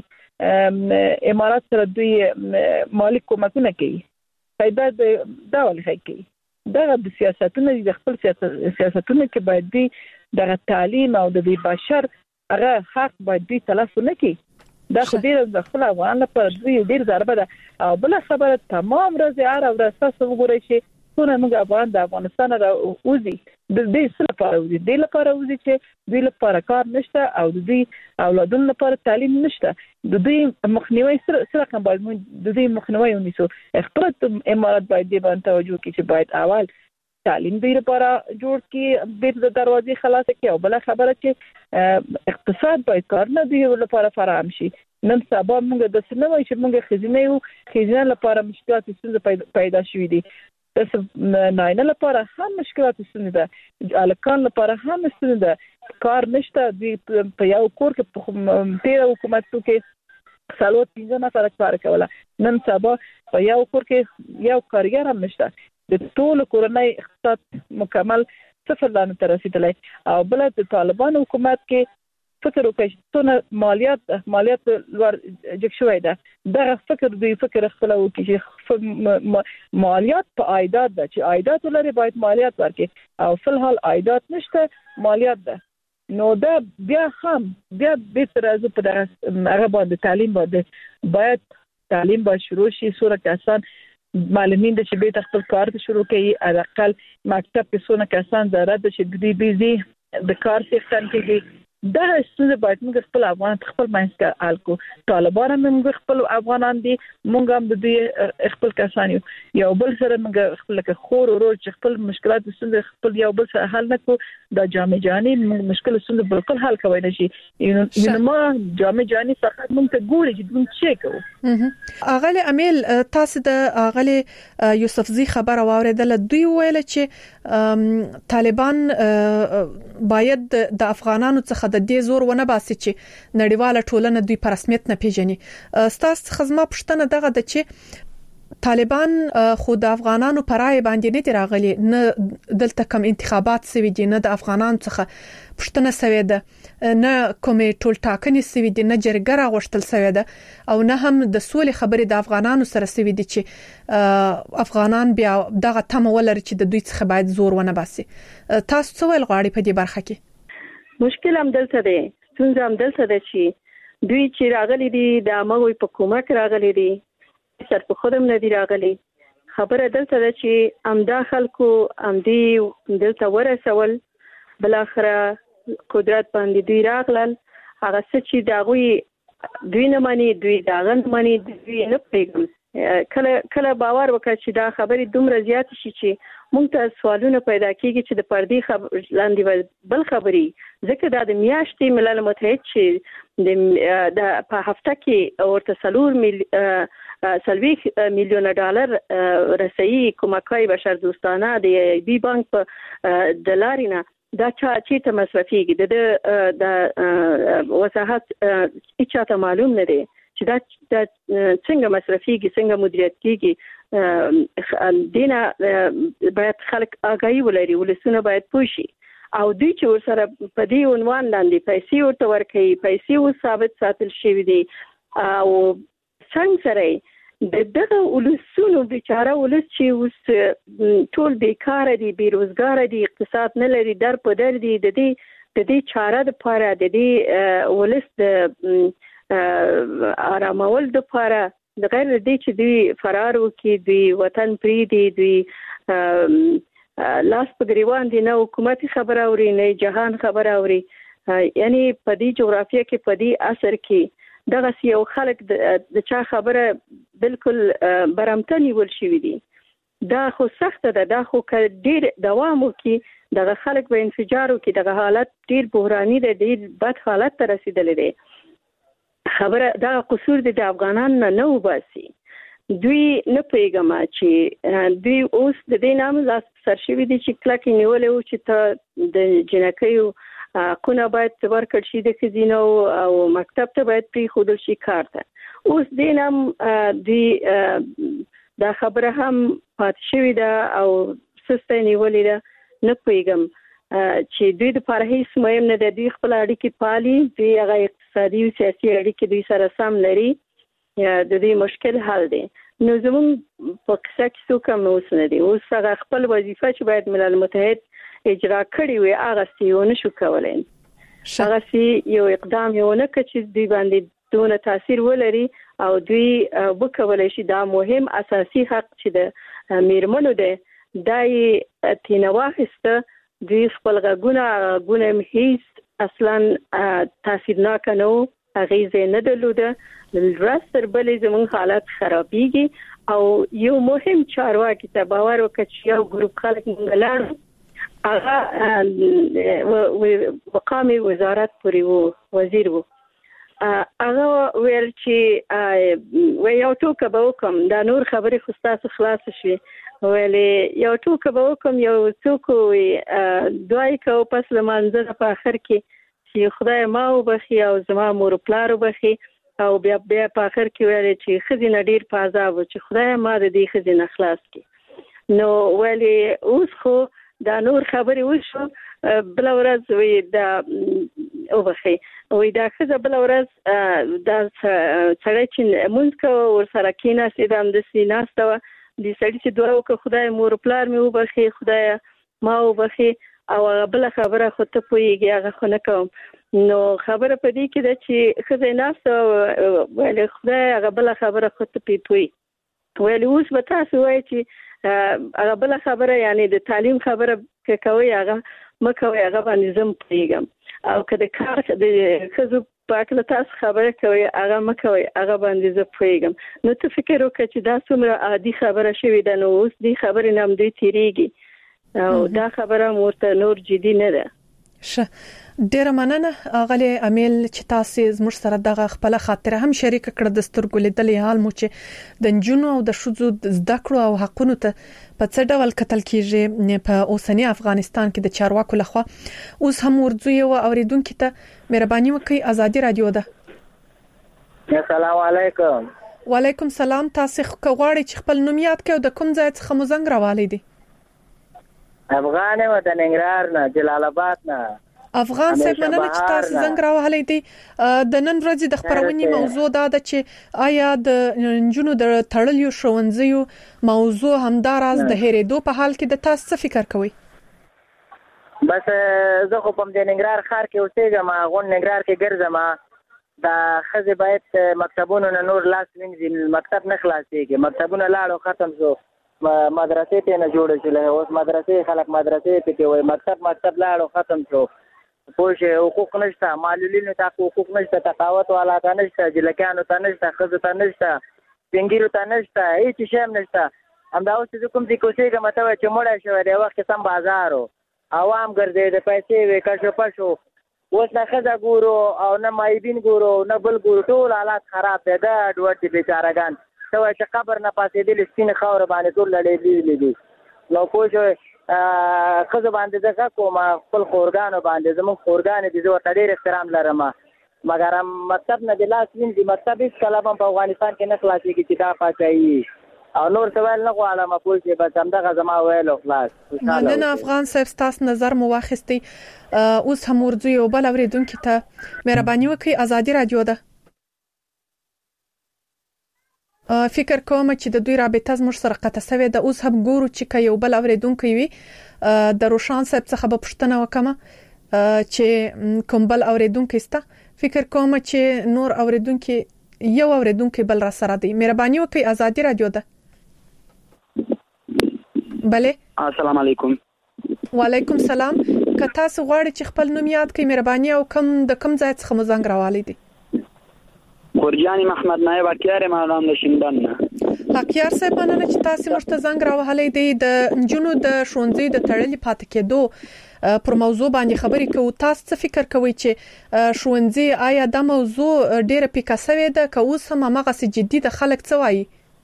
امارات سره دوی مالک کومکونه کوي خیبر دا ولې کوي دا د سیاستونو د خپل سیاستونو کې باید دې د تعلیم او د بشر هغه حق باید دې تلف نه کوي دا خو ډیر د خپل افغان لپاره دوی ډیر ضربه ده او بل خبره تمام ورځ هر ورځ تاسو وګورئ چې څونه موږ افغان د افغانستان را اوزي د دې څه لپاره اوزي د لپاره اوزي چې دوی لپاره کار نشته او د دوی اولادونو لپاره تعلیم نشته د دوی مخنیوي سره سره کوم باید د دوی مخنیوي ونیسو خپل امارات باید دې باندې توجه وکړي چې باید اول تعلیم دوی لپاره جوړ کړي د دروازې خلاص کړي او بل خبره چې اقتصاد باید کار نه دی لپاره فراهم شي نن سبا موږ د سنوي چې موږ خزینه یو خزینه لپاره مشکلات ستونزې پیدا شوې دي د ناینه لپاره هم مشکلات ستونزې ده الکان لپاره هم ستونزې ده کار نشته دی په یو کور کې په تیر حکومت کې سالوت پنځه نفر کار کوله نن سبا په یو کور کې یو کارګر هم نشته د ټول کورنۍ اقتصاد مکمل صفر لاندې ته رسیدلی او بل د طالبان حکومت کې فکر وکړي چې مالیات مالیات لوړ جګ شوی ده دا فکر دوی فکر خپل وکړي چې مالیات په عایدات ده چې عایدات لري باید مالیات ورکړي او فل حال عایدات نشته مالیات ده نو دا بیا هم بیا به تر ازو په دغه هغه باندې تعلیم باندې باید تعلیم باید شروع شي صورت کسان معلمین د چې به خپل کار شروع کړي اقل مکتب کې څونه کسان ضرورت چې دوی بيزي د کار سیستم کې دا څه باید موږ خپل افغان خپل مینسکا الکو طالبان موږ خپل افغانان دي موږ هم د دې خپل کسان یو بل سره موږ خپل کې خور ورو چې خپل مشکلات څنګه خپل یو بل سره حل نکو د جامع جاني مشکل څنګه بالکل حل کوي نشي یو ما جامع جاني فقط موږ ته ګوري چې موږ چی کوو اغلی امیل تاسو د اغلی یوسفزي خبر اوریدل دوی ویل چې طالبان باید د افغانانو څخه د دې زور ونه باسي چې نړیواله ټولنه دوی په رسمیت نه پیژني ستاسو خدمت پښتنه دغه د چې طالبان خود افغانانو پرای باندې نه دی راغلي نه دلته کوم انتخابات سوي دي نه د افغانانو څخه پښتنه سوي ده نه کومې ټول ټاکنې سوي دي نه جرګه راغشتل سوي ده او نه هم د سولې خبرې د افغانانو سره سوي دي چې افغانان بیا دغه تمه ولري چې د دوی څخه باید زور ونه باسي تاسو څه ویل غواړئ په دې برخه کې مشکل هم دلته دی څنګه هم دلته دی چې دوی چې راغلي دي د اموي په کومک راغلي دي سر په خودم نه دی راغلي خبره دلته ده چې امدا خلکو امدي دلته ورسول بل اخره قدرت باندې دوی راغلل هغه څه چې داغوي دوی نه مانی دوی داغن مانی دوی نه پیګم کله کله باور وکړ چې دا خبرې دومره زیات شي چې مونږ ته سوالونه پیدا کیږي چې د پردي خبر لاندې بل خبري ځکه دا د میاشتې ملل متحد چې د په هفته کې ورته سلور مل سلويخ میلیون ډالر رسېي کومکای بشر دوستانه د بي بانک په دلارینا دا چا چې ته مصرفيږي د د وساحت هیڅ ته معلوم نه دی چې دا څنګه مصرفيږي څنګه مدیریت کیږي دینه باید خلک آگاهي ولري ولسونه باید پوښي او دوی چې ورسره په دې عنوان لاندې پیسې ورته ورکوي پیسې و ثابت ساتل شوی دي او څنګه سره د دغه ولسونو بیچاره ولس چې اوس ټول بیکاره دي بیروزګار دي اقتصاد نه لري در په در دي د دې د دې چاره د لپاره د دې ولس د آرامول د لپاره د غیر دې چې دوی فرار وکړي دوی وطن پریدي دوی لاس په گریوان دي نه حکومت خبره اوري نه جهان خبره اوري یعنی په دې جغرافیه کې په دې اثر کې دغه یو خلک د چا خبره بالکل برمته نیول شوی دي دا خو سخت ده دا خو ډیر دوام وکي دغه خلک به انفجار وکي دغه حالت ډیر بحراني دی ډیر بد حالت ته رسیدلی دی خبره دا قصور دي د افغانان نه نو باسي دوی نه پیغام چې دوی اوس د دې نام لاس سر شوی دي چې کلک نیولې و چې ته د جنکیو کونه باید ورکړ شي د خزینو او مکتب ته باید پری خودل شي کار ته اوس دې نام دوی دا خبره هم پات شوی ده او سسته نیولې ده نه پیغام چې دوی د پرهیس مهم نه د دوی خپل اړیکې پالي دوی هغه اقتصادي او سیاسي اړیکې دوی سره سم لري د دې مشکل حل دی نو زموږ په کیسه کې څوک هم اوس نه دی اوس هغه خپل وظیفه چې باید ملل متحد اجرا کړی وي هغه سیونه شو کولای هغه سی یو اقدام یو نه کچې دوی باندې دونه تاثیر ولري او دوی وکولای شي دا مهم اساسي حق چې د میرمنو دی دای تینواخسته دوی خپل غوونه غوونه هیڅ اصلا تاثیرناک نه غیزه نه درلوده لرستر بلې زمون حالت خرابېږي او یو مهم چارواکي ته باور وکړي یو ګروپ خلک منګلاړو هغه مقامي وزارت پوری وو وزیر وو هغه ویل چې و یو ټوکه به وکم دا نور خبرې خو تاسو خلاص شي ویلې یو ټوکه به وکم یو څوک دوی کو پس لمانځه په اخر کې چې خدای ما وبخي او زما مور پلار وبخي او بیا بیا په اخر کې ویل چې خزینه ډیر په عذاب چې خدای ما د دې خزینه خلاص کړي نو ویلې اوس خو دا نور خبرې وشو بل ورځ وی دا وبخي وی دا خزه بل ورځ دا سړی چې مونږ کو ور سره کینا سیدام د سیناسته د سړی چې دعا وکړه خدای مور پلار مې وبخي خدای ما وبخي او بل خبره خو ته پويږي هغه خو نه کوم نو خبره پدې کې ده چې خزه ناس ویل خدای هغه بل خبره خو ته پیټوي ویل اوس به تاسو وایي چې هغه بل خبره یعنی د تعلیم خبره کوي هغه مکوي هغه باندې زم پیګم او کله کار د خزو پاکله تاسو خبره کوي هغه مکوي هغه باندې زه پیګم نو ته فکر وکړه چې دا څومره عادي خبره شوې ده نو اوس دې خبرې نام دوی تیریږي او دا خبره مرته نور جدي نه ده شه ډیره مننه غلي امیل چې تاسو زموږ سره دغه خپل خاطره هم شریک کړ د سترګو لیدلې حال مو چې د جنونو او د شذو زده کړو او حقونو ته په څه ډول قتل کیږي په اوسنی افغانستان کې د چارواکو لخوا اوس هم ورځي او اوریدونکو ته مهرباني وکړئ ازادي رادیو ده السلام علیکم وعلیکم سلام تاسو غواړئ چې خپل نوم یاد کړئ د کوم ځای څخه مو زنګ راوالي دي افغان و د ننګرهار نه جلال آباد نه افغان صاحب مننه چې تاسو څنګه راوهلې دي د نن ورځې د خبرونې موضوع دا ده چې آیا د جنونو د تړلیو شونځیو موضوع همداراز د هریدو په حال کې د تاسو څه فکر کوئ بس زه خو په ننګرهار ښار کې اوسېږم غون ننګرهار کې ګرځم دا خزه باید مکتبونو نه نور لاس وینځي مکتب نه خلاصيږي مکتبونه لاړو ختم شو مدرسې ته نه جوړ شي له اوس مدرسې خلک مدرسې ته کوي مکتب مکتب لاړو ختم شو پوه حقوق نشته معلولینو ته حقوق نشته تقاوت والا ته نشته جلکانو ته نشته خزو ته نشته پنګیرو ته نشته هیڅ شی هم نشته همدا اوس چې کوم ځای کوڅې کوم ته چې مړ شو د وخت سم بازارو عوام ګرځي د پیسې وې کښو پښو اوس نه خزه ګورو او نه مایبین ګورو نه بل ګورو ټول حالات خراب دي دا ډوړ دي بیچارهګان ته چې قبر نه پاتې دي سپین خاور باندې ټول لړې دي نو پوه خزه باندې ځکه کوم خپل خورګانو باندې زموږ خورګان دي زه ورته ډېر احترام لرم مګر مکتب نه د لاس وینځي مکتب هیڅ کله په افغانستان کې نه خلاصېږي چې دا پاچاهي او نور څه ویل نه غواړم پوه شئ بس همدغه زما ویل او خلاص. مننه افغان صاحب ستاسو نظر مو واخیستی. اوس هم ورځو یو بل اوریدونکو ته مهرباني وکړئ. ازادي رادیو ده. فکر کوم چې د دوی رابطه زموږ سره قطع شوې ده. اوس هم ګورو چې که یو بل اوریدونکو وي د روشان صاحب څخه به پوښتنه وکړم چې کوم بل اوریدونکو سته. فکر کوم چې نور اوریدونکو یو اوریدونکو بل را سره دی. مهرباني وکړئ. ازادي رادیو ده. بله السلام علیکم. وعلیکم سلام. که تاسو غواړئ چې خپل نوم یاد کړئ مهرباني او کوم د کوم ځای څخه مو زنګ راوالی دی؟ خورجان محمد نایب اکیار ماغام د شیندان نه. اکیار صاحب مننه چې تاسو موږ ته زنګ راوهلی دی. د نجونو د ښوونځي د تړلې پاتې کېدو پر موضوع باندې خبرې کوو. تاسو څه فکر کوئ چې ښوونځي آیا دا موضوع ډیره پیکه شوې ده که اوس هم هماغسې جدي ده؟ خلک څه وایي؟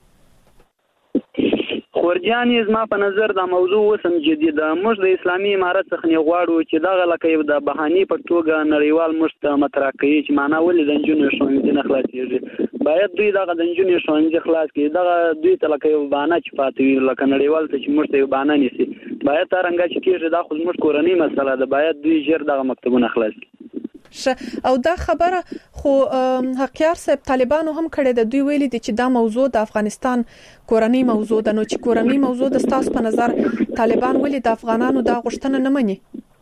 خورجان زما په نظر دا موضوع وسم جدي ده. موږ د اسلامي امارت څخه نه غواړو چې دغه لکه د بهاني په توګه نړیوال موږ ته مطرح کوي چې معنا ولې د نجونو ښوونځي نه خلاصېږي. باید دوی دغه د نجونو ښوونځي خلاص کړي. دغه دوی ته لکه یو بهانه چې پاتې وي لکه نړیوال ته چې موږ ته یو بهانه نیسي. باید څرنګه چې کېږي دا خو زموږ کورنۍ مسله ده. باید دوی ژر دغه مکتبونه خلاص کړي. او دا خبره خو حقیار صاحب طالبانو هم کړې ده. دوی ویلي دي چې دا موضوع د افغانستان کورنۍ موضوع ده. نو چې کورنۍ موضوع د تاسو په نظر طالبان ولې د افغانانو دا غوښتنه نه مني؟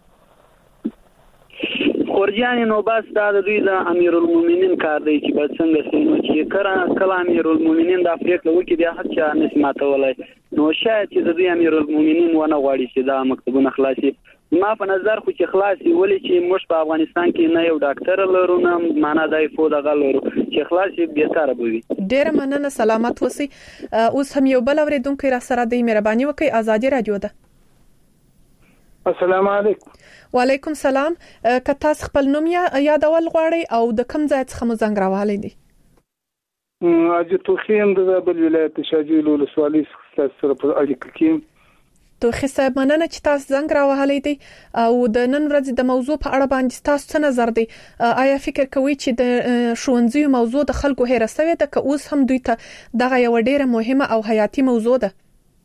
خورجان نو بس دا د دوی د امیر المؤمنین کار دی چې بس څنګه سينو چې کړه کله امیر المؤمنین د افریقا وکي د هڅه چا نسماته ولای نو شاید چې د دوی امیر المؤمنین ونه غواړي چې دا مکتبونه خلاصي. ما په نظر خو چې خلاصي ولې چې موږ په افغانستان کې نه یو ډاکټر لرو نه معنا دای فو دغه لرو چې خلاصي به تر بوي. ډیر مننه. سلامت اوسئ. اوس هم یو بل اوریدونکو را سره دی. مهرباني وکړئ. ازادي رادیو ده. السلام علیکم. وعلیکم سلام. که تاسو خپل نوم یادول غواړئ او د کوم ځای څخه مو زنګ راوالی دی؟ اجي توخیم د زابل ولایت شاجوی ولسوالۍ څخه سره په اړیکه کې. توخی صاحب مننه چې تاسو زنګ راوهلی دی او د نن ورځې د موضوع په اړه باندې تاسو څه نظر دی؟ آیا فکر کوئ چې د ښوونځیو موضوع د خلکو هېره شوې ده که اوس هم دوی ته دغه یوه ډیره مهمه او حیاتي موضوع ده؟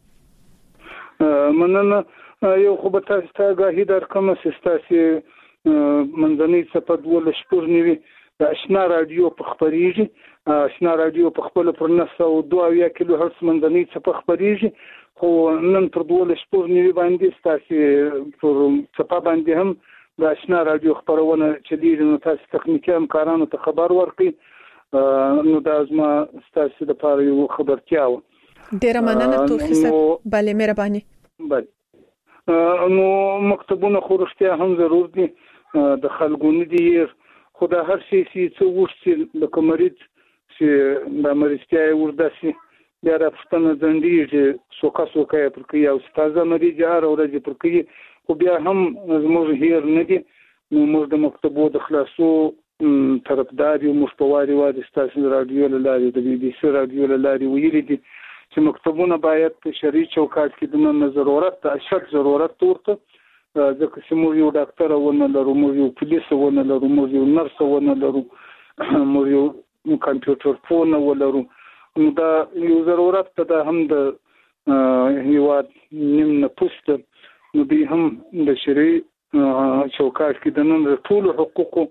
مننه. یو خو به تاسو ته آګاهي درکړم چې ستاسې منځنۍ څپه دولس شپږ د اشنا راډیو په خپرېږي. اشنا راډیو په خپله پر نهه سوه دوه اویا کیلو هرتز منځنۍ څپه خپرېږي. خو نن پر دولس شپږ نوي باندې ستاسې پر څپه باندې هم د اشنا راډیو خپرونه چلېږي. نو تاسو تخنیکي همکارانو ته خبر ورکړئ. نو دا زما ستاسې دپاره یو خبرتیا وه. ډېره مننه توخی صاحب. بله مهرباني. بله. نو مکتبونه خو رښتیا هم ضرور دي. د خلکو نه دي خو دا هر شي چې څه وشي لکه مریض چې د مریضتیا یې ورداسي بیا را پوښتنه ځنډېږي سوکه سوکه یې پر کوي او تازه مریض یې هره ورځ پر کوي خو بیا هم زموږ هیر نه دي. نو موږ د مکتبو د خلاصو طرفدار یو. موږ په وارې وارې ستاسو راډیو له لارې د بي بي سي راډیو له لارې ویلي دي چې مکتبونه باید په شرعي چوکاټ کې د نن ضرورت ته اشد ضرورت ورته ځکه چې موږ یو ډاکټر ونه لرو موږ یو پولیس ونه لرو موږ یو نرس ونه لرو موږ یو کمپیوټر فون ولرو. نو دا یو ضرورت ته دا هم د هیواد نیم نفوس ته نو دوی هم د شرعي چوکاټ کې د نن ټولو حقوقو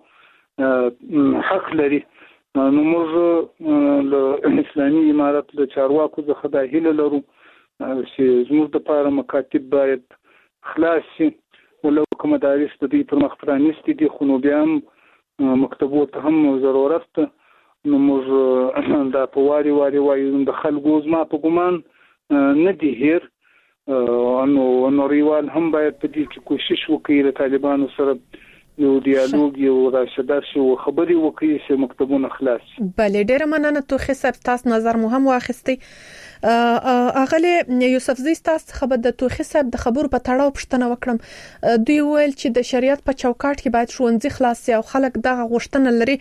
حق لري. نو موږ له اسلامي امارت له چارواکو څخه دا هیله لرو چې زموږ دپاره مکاتب باید خلاص شي. ولو که مدارس د دوی پر مخ پرانیستي دي خو نو بیا هم مکتبو ته هم ضرورت ته. نو موږ دا په وارې وارې وایو د خلکو زما په ګمان نه دي هیر. نو نړیوال هم باید په دې کې کوشش وکړي له طالبانو سره یو ډیالوګ یو راشدار شو خبرې وکړي چې مکتبونه خلاص. بله ډېره مننه توخی صاحب. تاسو نظر مو هم واخیستی. اغلی یوسفزي تاسو څخه به د توخی صاحب د خبرو په تړاو پوښتنه وکړم. دوی ویل چې د شریعت په چوکاټ کې باید ښوونځي خلاص شي او خلک دغه غوښتنه لري.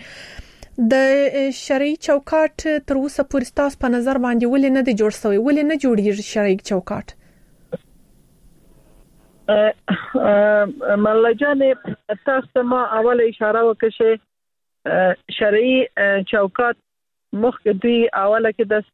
د شرعي چوکاټ تر اوسه پورې تاسو په نظر باندې ولې نه دی جوړ شوی؟ ولې نه جوړیږي شرعي چوکاټ؟ ملجان تاسو ما اول اشاره وکړه شرعي چوکات مخکې دوی اوله کې د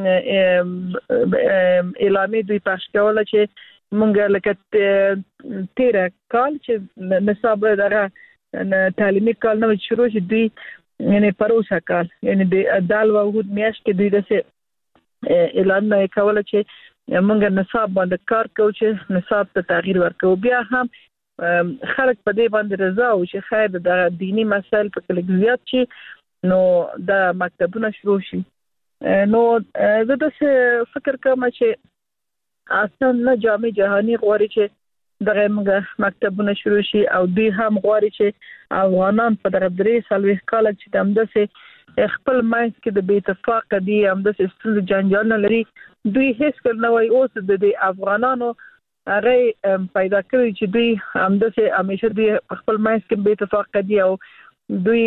اعلامي دوی پښ کوله چې مونږ لکه تیر کال چې نصاب دغه تعلیمي کال نو شروع شي دوی یعنی پروسه کال یعنی د دال وحود میاشت کې دوی د اعلان نه کوله چې مونږ نصاب باندې کار کوو چې نصاب ته تغییر ورکوو. بیا هم خلک په دې باندې رضا او چې خیر د دینی مسایل په کې زیات شي نو د مکتبونه شروع شي. نو زه د فکر کوم چې اصلا نه جامع جهانی غواړي چې دغه موږ مکتبونه شروع شي او دوی هم غواړي چې افغانان په دغه درې سالوي کال چې دمدسه خپل ماینس کې د بې اتفاق دي همدسه ستونزې جنجال نه لري. دوی هیڅ کله نه وایي اوس د افغانانو هغه پیدا کړی چې دوی همدسه همیشه دوی خپل ماینس کې بې اتفاق دي او دوی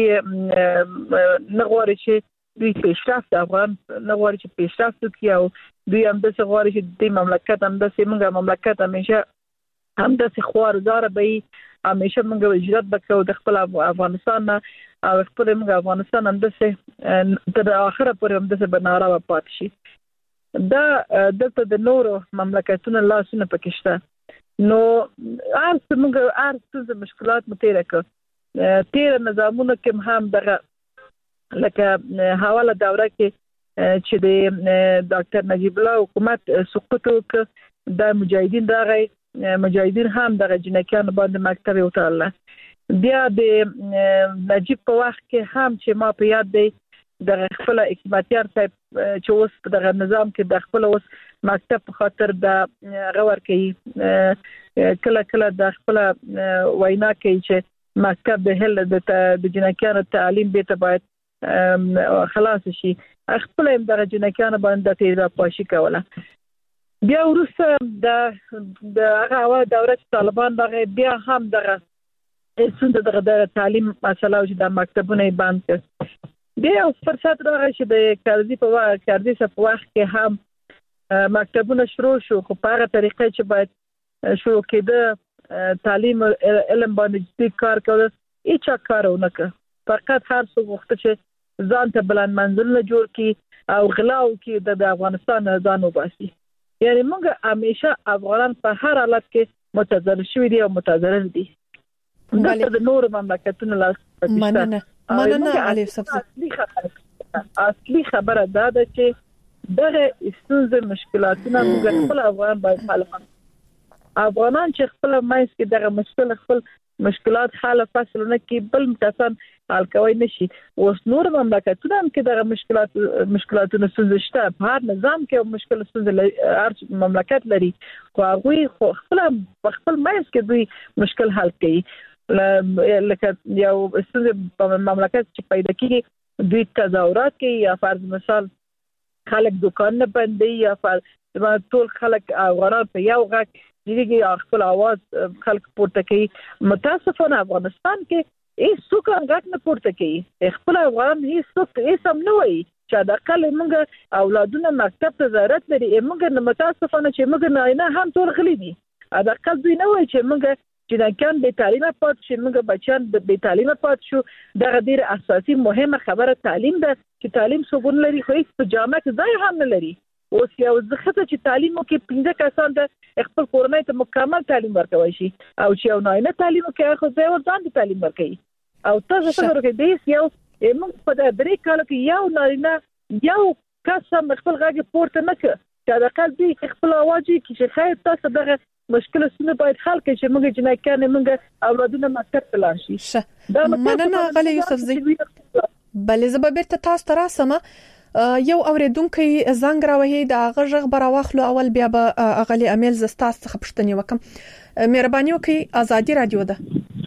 نه غواړي چې دوی پیشرفت افغان نه غواړي چې پیشرفت وکړي او دوی همدسه غواړي چې د مملکت همدسه موږ مملکت همیشه همدسه خوارزار به همیشه موږ وجرات وکړو د خپل افغانستان او خپل موږ افغانستان همدسه تر اخره پورې همدسه بناره و پات شي. دا دلته د نورو مملکتونو لاسونه پکشته نو ارڅ موږ ارڅ مشکلات متېره کړ تیر نظامونو کې هم دغه لکه حواله دوره کې چې د ډاکټر نجیب الله حکومت سقوط وکړ د مجاهدین دغه مجاهدین هم دغه جنکیان باندې مکتب وټاله. بیا د نجیب په وخت کې هم چې ما په یاد دی د خپل اکباتیار صاحب چې اوس په دغه نظام کې د خپل اوس مکتب په خاطر د غور کوي کله کله د خپل وینا کوي چې مکتب د هل د جنکیانو تعلیم به ته باید خلاص شي خپل دغه جنکیانو باندې د تیرا پاشي کوله. بیا ورسته د د هغه دوره طالبان دغه بیا هم دغه څنګه دغه د تعلیم مسله او د مکتبونه باندې کړ. بیا فرصت راغی چې د کارزي په وخت کارزي په وخت کې هم مکتبونه شروع شو خو په هغه طریقې چې باید شروع کېده تعلیم علم باندې کار کول هیڅ کار ونه کړ. فقط هر څه وخت چې ځان ته بلند منزلونه جوړ کړي او غلاو کې د افغانستان ځان وباسي. یعنی موږ همیشه افغانان په هر حالت کې متضرر شوي دي او متضرر دي. د نور مملکتونو لاس مننه مننه علي صفزه. اصلي خبره دا ده چې دغه ستونزې مشکلاتونه موږ خپل افغان باید حل کړو. افغانان چې خپل مایس کې دغه مشکل خپل مشکلات حل فاصلونه کې بل متاسن حل کوي نشي. اوس نور مملکتونه هم کې دغه مشکلات مشکلاتونه ستونزې شته په هر نظام کې مشکل ستونزې هر مملکت لري خو هغه خپل خپل مایس کې دوی مشکل حل کوي. لکه یو ستونزې په مملکت چې پیدا کیږي دوی تظاهرات کوي یا فرض مثال خلک دکان نه بندي یا فرض ټول خلک افغانان په یو غږ دیږي خپل आवाज خلک پورته کوي. متاسفانه افغانستان کې هیڅ څوک غږ نه پورته کوي. خپل افغان هیڅ څوک هیڅ هم نه وایي چې د کله موږ اولادونه مکتب ته ضرورت لري. موږ متاسفانه چې موږ نه هم ټول غلي دي. دا کله دوی نه وایي چې موږ چې دا کان به تعلیم پات شي موږ بچان به تعلیم پات شو. دا ډیر اساسي مهمه خبره تعلیم ده چې تعلیم څوبون لري خو هیڅ په جامعه کې ځای هم نه لري. اوس یو ځخه چې تعلیم کې پنځه کسان د خپل کورنۍ ته مکمل تعلیم ورکوي شي او چې یو نه تعلیم کې خو ځای ور ځان تعلیم ورکوي او تاسو څنګه ورکوي دیس یو موږ په درې کال کې یو نه یو کس خپل غږ پورته نه کړ چې دا کال دی خپل आवाज کې چې خیر تاسو دغه مشکل سونه باید حل کړي چې موږ جنکانه موږ اولادونه مکتب ته لاړ شي. دا مننه غلي یوسفزي. بلې زبرته تاسو تر سمه یو اوریدونکو زنګ راوهي د غږ براواخلو اول بیا به اغلی امیل زستاس څخه پښتني وکم. مهرباني وکړئ ازادي رادیو ده.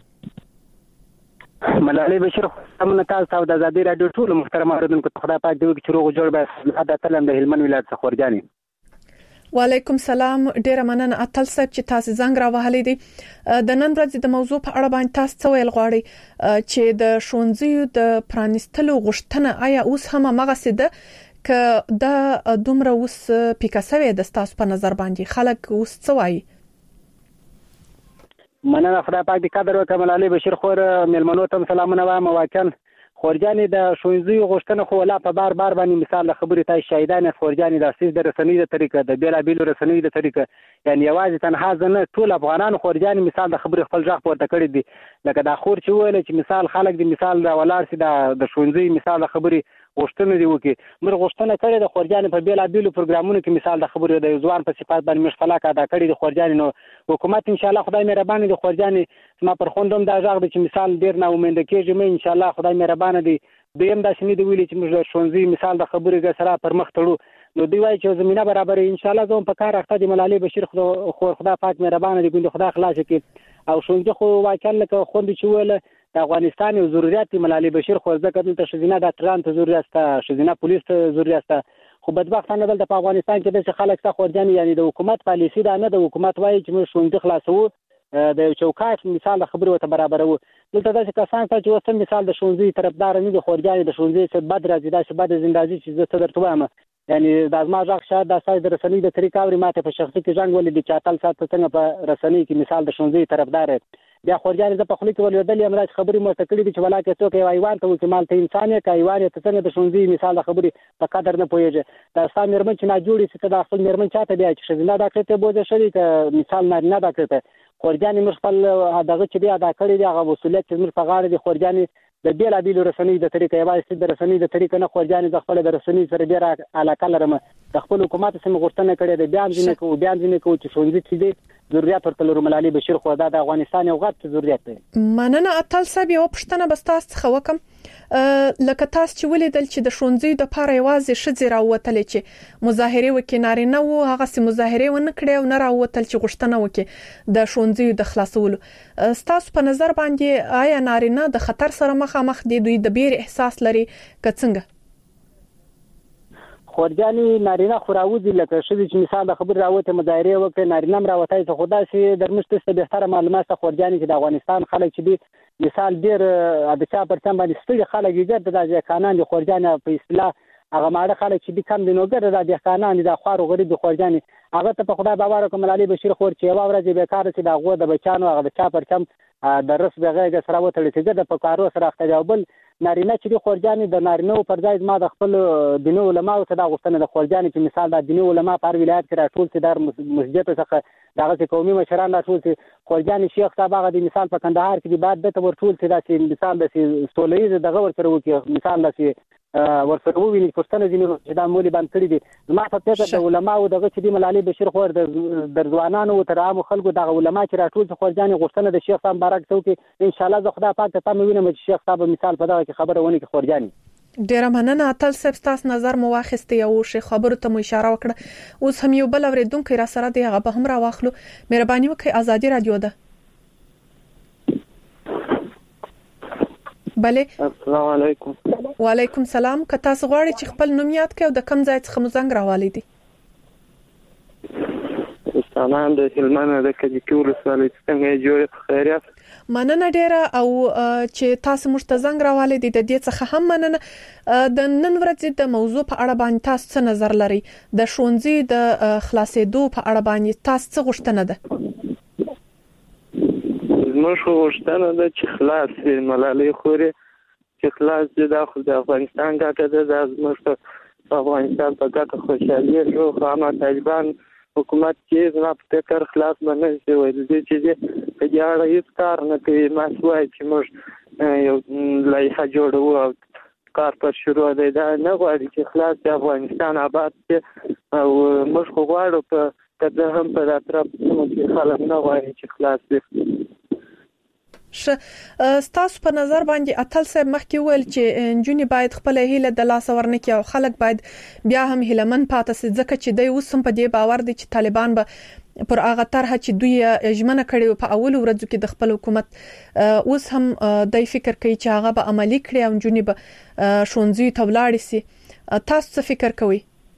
ملالي بشیر همونه تاسو د ازادي رادیو ټول محترم اوریدونکو ته خدای پاک دې وکړي چې روغ جوړ به ادا تلم د هلمند ولایت څخه ورجاني. وعلیکم سلام. ډیره مننه اتل صاحب چې تاسو زنګ راوهلې دي. د نن ورځې د موضوع په اړه باندې تاسو څه ویل غواړئ چې د شونځیو د پرانستلو غوښتنه آیا اوس هم هغه سده ک د دومره اوس پیکاسوي د تاسو په نظر باندې خلک اوس څه وایي؟ مننه خدای پاک دې قدر وکړي. ملالي بشیر خور ملمنو ته سلامونه وایم. واقعا خورجانې د ښوونځیو غوښتنه خو لا په بار بار باندې مثال د خبرې تاسو شاهدان خورجانې د اساس د رسنۍ د طریقه د بیلابیلو رسنۍ د طریقه یعنی یوازې تنها ځنه ټول افغانانو خورجانې مثال د خبرې خپل ځخ پورته کړی دي لکه دا خور چې ویل چې مثال خلک د مثال دا ولار سي د ښوونځي مثال د خبرې غوښتنه دی وکي موږ غوښتنه کړې د خورجانې په بیلابیلو پروګرامونو کې مثال د خبرې د ځوان په صفات باندې مشخلاک ادا کړی د خورجانې نو حکومت ان شاء الله خدای مهربان دی خورجانې ما پر خوندم دا ځاغ چې مثال ډیر نه امید کېږي مې ان شاء الله خدای مهربان دی دیم دا شنې دی ویلي چې موږ د ښوونځي مثال د خبرې سره پر مخ تړو نو دی وایي چې زمينه برابرې ان شاء الله زوم په کار اخته د ملالۍ بشیر خو خدای پاک مهربان دی ګوند خدای خلاص کړي او ښوونځي خو واقعا لکه خوند چې ویل د افغانستان یو ضرورت دی ملالۍ بشیر خو ځکه دلته شزینه ډاکټران ته ضرورت شته شزینه پولیس ته ضرورت شته خو بدبختانه دلته په افغانستان کې د خلک څخه خورجانې یعنی د حکومت پالیسي دا نه د حکومت وایي چې موږ ښوونځي خلاصو د چوکاټ مثال خبرو ته برابرو دلته داسې کسان چې وسم مثال د ښوونځي طرفدار نه دي خورجانې د ښوونځي څخه بد راځي دا چې بد زندازي چې زه ته درته وایم یعنی د ازما ځخ شاید د اساس د رسنۍ د طریقې اوري ماته په شخصي کې ځنګ ولې د چاتل سات څنګه په رسنۍ کې مثال د ښوونځي طرفدار بیا خورجانې د پخلی کې ولې دلې امراض خبرې مو ته کړې دي چې ولاکه څوک یو ایوان ته وکي مال ته انسان یې کا ایوان ته څنګه د ښوونځي مثال د خبرې په قدر نه پوهیږي دا ستا مېرمن چې نه جوړي چې د خپل مېرمن چاته بیا چې شزینه ډاکټر ته بوزه شوی ته مثال نارینه ډاکټر ته خورجانې موږ خپل دغه چې بیا ادا کړی دی هغه مسؤلیت چې موږ په غاړه دی خورجانې د بیلابیلو رسنۍ د طریقې یوازې د رسنۍ د طریقې نه خورجانې د خپل د رسنۍ سره ډېره علاقه لرم د خپل حکومت سره غوښتنه کړې ده بیا ځینې کو بیا ځینې کو چې ښوونځي چې دي ضرورت ورته لرو ملالۍ بشیر خو دا د افغانستان یو غټ ضرورت دی مننه اتل صاحب یو پښتنه بس تاسو څخه وکم لکه تاسو چې ولیدل چې د ښوونځي د پاره یوازې شذ راوتل چې مظاهره وکیناري نه وو هغه سي مظاهره ونه کړې او نه راوتل چې غوښتنه وکي د ښوونځي د خلاصولو تاسو په نظر باندې آیا نارینه د خطر سره مخامخ دي دوی د بیر احساس لري کڅنګ خورجانې نارینه خوراوځي لکه شذ چې مثال د خبر راوته مظاهره وکړي نارینه راوتای څه خدا سي درمشته ست به ستاره معلومات خورجانې چې د افغانستان خلک چې دي مثال ډیر د چا پر تم باندې ستړي خلک یې د ځای قانون د خورجانې په اصطلاح هغه ماړه خلک چې د کم د نوګر د ځخانان د خوارو غریب د خورجانې هغه ته په خدای باور کوم ملالۍ بشیر خور چې یو ورځ به کار چې د غو د بچانو هغه د چا پر کم د رس بغیر سره وته چې د پکارو سره اختیابل نارینه چې خورجانې د نارینه پر ځای ما د خپل دینو علماء ته د غوښتنه د خورجانې په مثال د دینو علماء په ولایت کې راټول چې د مسجد څخه دغه قومي مشران راټول چې خورجانې شیخ صاحب هغه د مثال په کندهار کې د بعد د ورټول چې د مثال د سولېز دغه ورسره وکي مثال د ورسره ویني پښتنه دي چې دا مولي باندې کړی دي ما په فکر د علماء او دغه چې د ملالۍ بشیر خور د ځوانانو تر عام خلکو د علماء چې راټول خورجانې غوښتنه د شیخ صاحب مبارک څوکي ان شاء الله زه خدای پاک ته تاسو وینم چې شیخ صاحب مثال په دغه کې خبره ونی کې خورجانې ډیر مننه اتل صاحب تاسو نظر مو واخیسته یو شی خبرو ته مو اشاره وکړه اوس هم یو بل اوریدونکو را سره دی هغه به هم را واخلو مهرباني وکړئ ازادي رادیو ده بله السلام علیکم وعلیکم سلام که تاسو غواړئ چې خپل نوم یاد کړئ او د کم ځای څخه مو زنګ راوالي دي سلام د هلمند د کجکي ولسوالۍ څنګه جوړ خیریت مننه ډیره او چې تاسو موږ ته زنګ راوالي دي د دې څخه هم مننه د نن ورځې د موضوع په اړه باندې تاسو څه نظر لرئ د ښوونځي د خلاصېدو په اړه باندې تاسو څه غوښتنه ده موږ غوښتنه ده چې خلاص ملالۍ خوري چې خلاص دي د افغانستان ګټه ده موږ په افغانستان په ګټه خوشحالي شو خو هم طالبان حکومت چې زما په فکر خلاص باندې شي وایي چې په دې اړه هیڅ کار نه کوي ما سوای چې موږ یو لایحه جوړو او کار پر شروع دی دا نه غواړي چې خلاص د افغانستان آباد شي او موږ خو غواړو په کله هم په اطراف کې خلک نه غواړي چې خلاص شي ش ستاسو په نظر باندې اتل صاحب مخکې ویل چې انجونی باید خپل هیله د لاس ورنکي او خلک باید بیا هم هیلمن پاتې سي ځکه چې دوی اوس هم په دې باور دي چې طالبان به پر هغه طرح چې دوی ژمنه کړې په اول ورځو کې د خپل حکومت اوس هم دای فکر کوي چې هغه به عملی کړي او انجونی به ښوونځي ته ولاړ سي تاسو څه فکر کوئ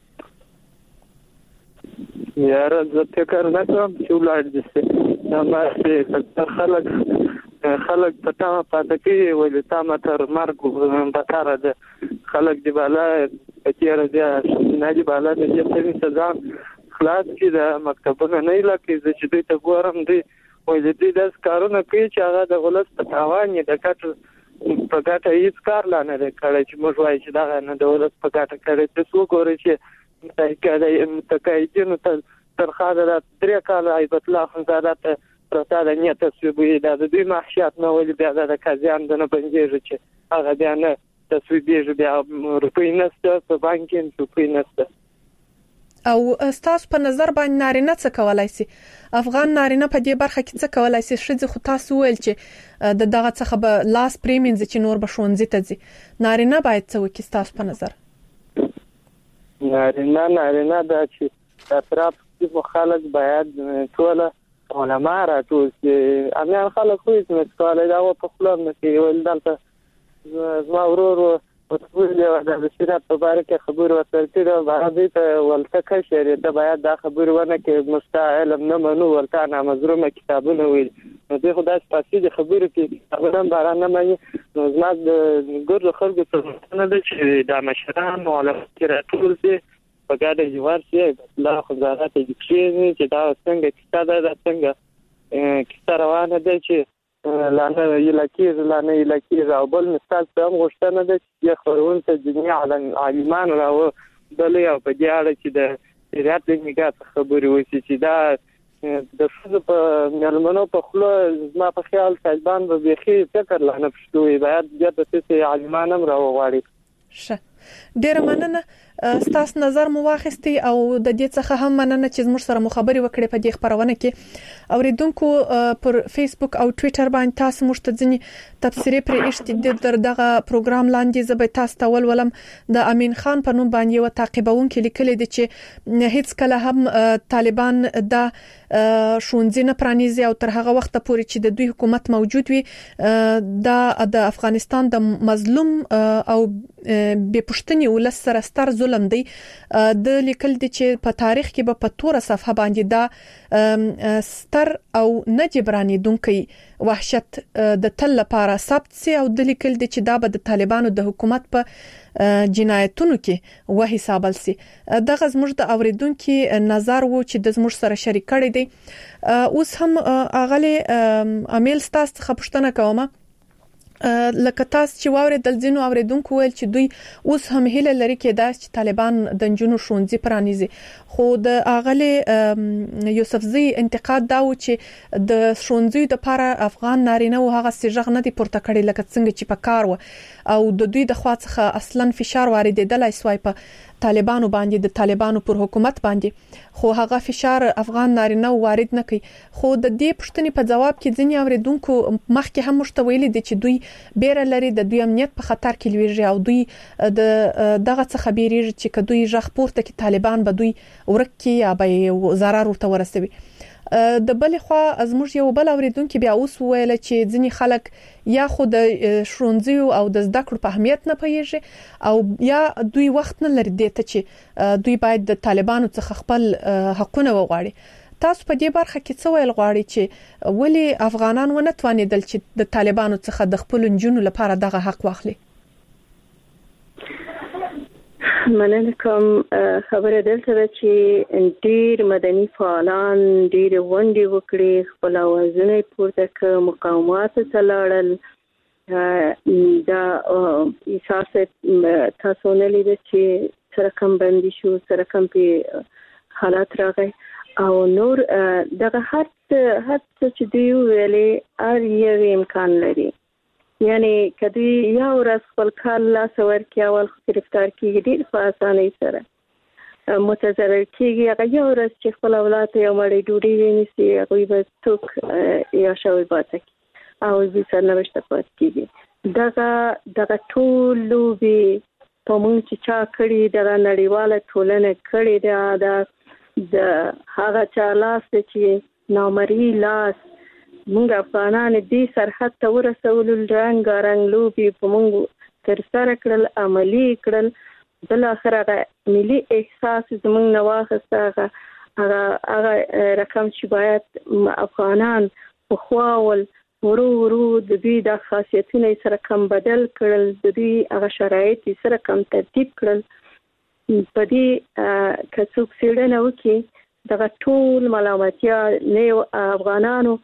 یاره زه فکر نه کوم چې ولاړ دي سي ما چې خلک خلک په تاسو پاتې کې ویل تاسو تر مرګ په کار ده خلک دی بالا پتیره دي نه دی بالا د دې په سزا خلاص کی د مکتبونو نه لکه چې دوی ته ګورم دی ویل دي د کارونه کوي چې هغه د غلط په تاوان د کټ په ګټه هیڅ کار لا نه کړی چې موږ وایو چې دا نه دولت په ګټه کړی. تاسو وګورئ چې متحده متقاعدینو ته تنخواه د درې کاله هیبت الله خانزاده ته پرته د نیت تصویبوي. دا د دوی معاشیات نه ولې بیا د قاضیان د نه بندېږي چې هغه بیا نه تصویبېږي، بیا روپۍ نشته په بانک کې روپۍ نشته. او تاسو په نظر باندې نارینه څه کولای شي؟ افغان نارینه په دې برخه کې څه کولای شي؟ شې خو تاسو ویل چې د دغه څخه به لاس پریمینز چې نور به ښوونځي ته ځي، نارینه باید څه وکړي تاسو په نظر؟ نارینه نارینه دا چې اطراف کې خلک باید ټول علما راټول چې امیان خلک خو هیڅ نه کوي دا په خپل نه کوي. ول دلته زما ورور او ټول د شریعت په اړه کې خبر ورته دا باندې ته ولته کې شریعت ته باید دا خبر ونه کې مستعل نه منو ولته نه مزرومه کتابونه ویل نو دغه د سپاسي خبرو کې کتابونه باران نه مې نو زما د ګور خلکو ته نه د چې د مشران علماء کې راټول دي په ګډه جوار شي لا خزانه ته کې چې دا څنګه کتابه دا څنګه کیسه روانه ده چې لانه یلکیز لانه یلکیز او بل مثال څه هم غوښتنه ده چې خورون ته دنیا عالمان راو بلې او په دې اړه چې د شریعت د نګات خبرې وسی چې دا د څه په ملمنو په خلو ما په خیال طالبان به بيخي فکر لانه پښتوي باید د دې عالمان هم راو غواړي. شه ډیر مننه ستاسو نظر مو واخستي او د دې څخه هم مننه چې موږ سره مخابري وکړې په دې خبرونه کې. اوریدونکو پر فیسبوک او ټوئیټر باندې تاسو موږ ته ځینی تفسیری پر اشتي د دغه پروګرام لاندې زبې تاسو ته ولولم. د امین خان په نوم باندې یو تعقیبون کې لیکل دي چې هیڅ کله هم طالبان د شونځي نه پرانیزي او تر هغه وخت پورې چې د دوی حکومت موجود وي د د افغانستان د مظلوم او بې پښتني ولس سره ستر ظلم دی. د لیکل دي چې په تاریخ کې به په توره صفحه باندې دا ستر او نجبرانی دونکي وحشت د تل لپاره ثبت سي او د لیکل دي چې دا به د طالبانو د حکومت په جنایتونو کې و حسابل سي. دغه زموږ د اوریدونکو نظر وو چې د زموږ سره شریک کړي دي. اوس هم اغلی امیل ستاسو خپشتنه کومه لکه تاسو چې واوري د ځینو اوریدونکو ویل چې دوی اوس هم هله لري کې دا چې طالبان د جنونو شونځي پرانیزي، خو د اغلی یوسفزي انتقاد دا و چې د شونځي د لپاره افغان نارینه او هغه سیجغ نه دي پورته کړي لکه څنګه چې په کار و او د دوی د خوا څخه اصلا فشار واردېدلای سوای په طالبانو باندې د طالبانو پر حکومت باندې، خو هغه فشار افغان نارینه وارد نه کوي. خو د دې پښتنې په جواب کې ځینې اوریدونکو مخکې هم مشتویل دي چې دوی بیره لري د دوی امنیت په خطر کې لويږي او دوی د دغه څخه بیریږي چې کدوې ژغ پورته کې طالبان به دوی ورکه یا به zarar ورته ورسوي. د بلې خوا زموږ یو بل اوریدونکو بیا اوس ویل چې ځینې خلک یا خود شرونځي او د زده کړو په اهمیت نه پوهیږي او یا دوی وخت نه لري د ته چې دوی باید د طالبانو څخه خپل حقونه وغواړي. تاسو په دې برخه کې څه ویل غواړئ چې ولی افغانان ونه توانیدل چې د طالبانو څخه د خپل جنونو لپاره دغه حق واخلي؟ مننه کوم. خبره دلته چې ډیر مدني فعالان ډیر غونډې وکړي، خپل اوازونه پورته کړ، مقاومات ته لاړل. دا احساس تاسو نه لید چې سره کم بندي شو، سره کم په حالات راغی او نور دغه هر هر چې دی ویلې ار یو امکان لري. یعنی کدی یا ورځ خپل کار لا سور کې اول گرفتار کیږي ډیر په اسانۍ سره متضرر کیږي. هغه یو ورځ چې خپل اولاد یو مړی ډوډۍ ویني هغه به څوک یا شوی باته او دې سرنوشت پات کیږي. دغه دغه ټول لوبي په موږ چې چا کړی دغه نړیواله ټولنه کړی دا د هغه چا لاس چې نامرئی لاس موږ افغانان دې سرحد ته ورسول رنګ رنګ لوبي په موږ تر سره کړل، عملی کړل. بل اخر هغه ملي احساس زموږ نه واخسته، هغه هغه رقم چې باید افغانان په خواول ورو ورو د دې د خاصیتونو سره کم بدل کړل، د دې هغه شرایط سره کم ترتیب کړل. په دې کڅوک سیړنه وکي دغه ټول ملامتیا نه افغانانو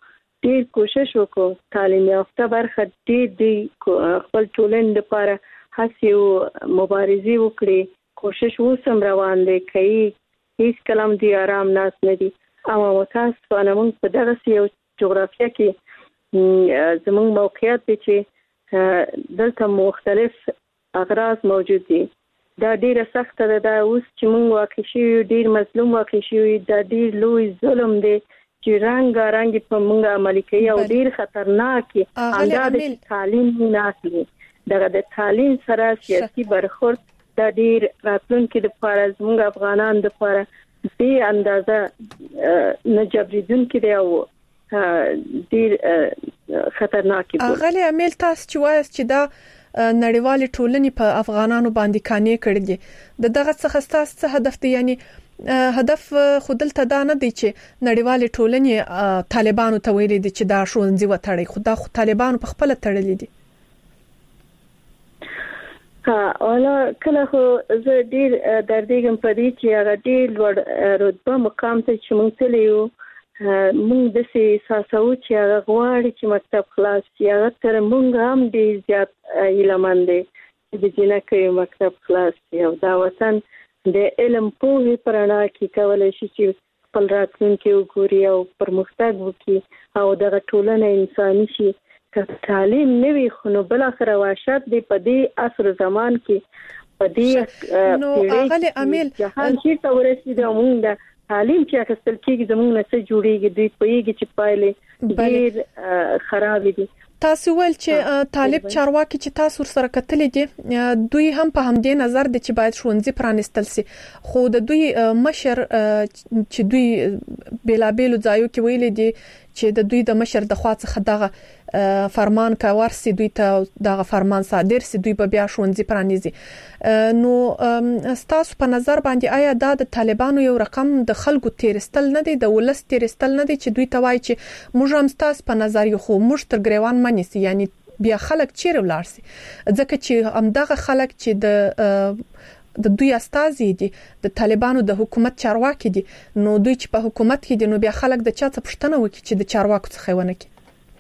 ډیر کوشش وکړو تعلیم یافته برخه ډیر دی خپل ټولنې لپاره هڅه او مبارزه وکړي کوشش وسم روان دي کوي هیڅ کلام دی آرام ناس نه دي او متاسفانه موږ په دغه یو جغرافیه کې زموږ موقعیت دي چې دلته مختلف اغراض موجود دي دا ډیره سخته ده دا اوس چې موږ واقع شوي ډیر مظلوم واقع شوي دا ډیر لوی ظلم دی چې رنګ رنګ په موږ عملي کوي او ډیر خطرناک انداز تعلیم نه اخلي دغه د تعلیم سره سیاسي برخورد دا ډیر راتلونکي د لپاره زموږ افغانان د لپاره دې اندازه نه جبریدونکي دی او ډیر خطرناک دی. اغلی امیل تاسو چې وایي چې دا نړیوال ټولنې په افغانانو باندې کانې کړې دي د دغه څخه تاسو څه هدف دی یعنی هدف خودل ته دا نه دی چې نړیوال ټولنې طالبانو ته ویلي دي چې دا شونځي وټړي خو دا خو طالبانو په خپل تړلې دي. ها اولا کله خو زه ډیر دردېږم په دې چې هغه ډیر لوړ رتبه مقام ته چې مونږ تللو مونږ د سي ساسو چې هغه غواړي چې مکتب خلاص شي هغه تر مونږ هم ډیر زیات علماند دي چې د جنکې مکتب خلاص شي او دا وطن د علم په پرانا کې کولای شي چې خپل راتلونکي وګوري او پرمختګ وکړي او دغه ټولنه انساني شي که تعلیم نه وي خو نو بل اخر واشات دی په دې عصر زمان کې په دې نو اغلی امیل جهان چې تورسي د موږ تعلیم چې اخستل کېږي زموږ نه څه جوړیږي دوی پوهیږي چې پایلې ډېر خراب دي. تاسو ول چې طالب چارواکي چې تاسو سره کتلې دي دوی هم په همدې نظر دي چې باید ښوونځي پرانستل شي خو د دوی مشر چې دوی بلابل ځایو کې ویلي دي چې د دوی د مشر د خوا څخه دغه فرمان کا ورسي دوی ته دغه فرمان صادر سي دوی به بیا ښوونځي پرانیزي. نو تاسو په نظر باندې آیا دا د طالبانو یو رقم د خلکو تیرستل نه دی د ولس تیرستل نه دی چې دوی ته وایي چې موږ هم تاسو په نظر یو خو موږ تر ګریوان منیسي یعنی بیا خلک چیرې ولاړ سي ځکه چې همدغه خلک چې د د دوی استازي دي د طالبانو د حکومت چارواکي دي نو دوی چې په حکومت کې دي نو بیا خلک د چا څه پښتنه وکړي چې د چارواکو څخه ونه کی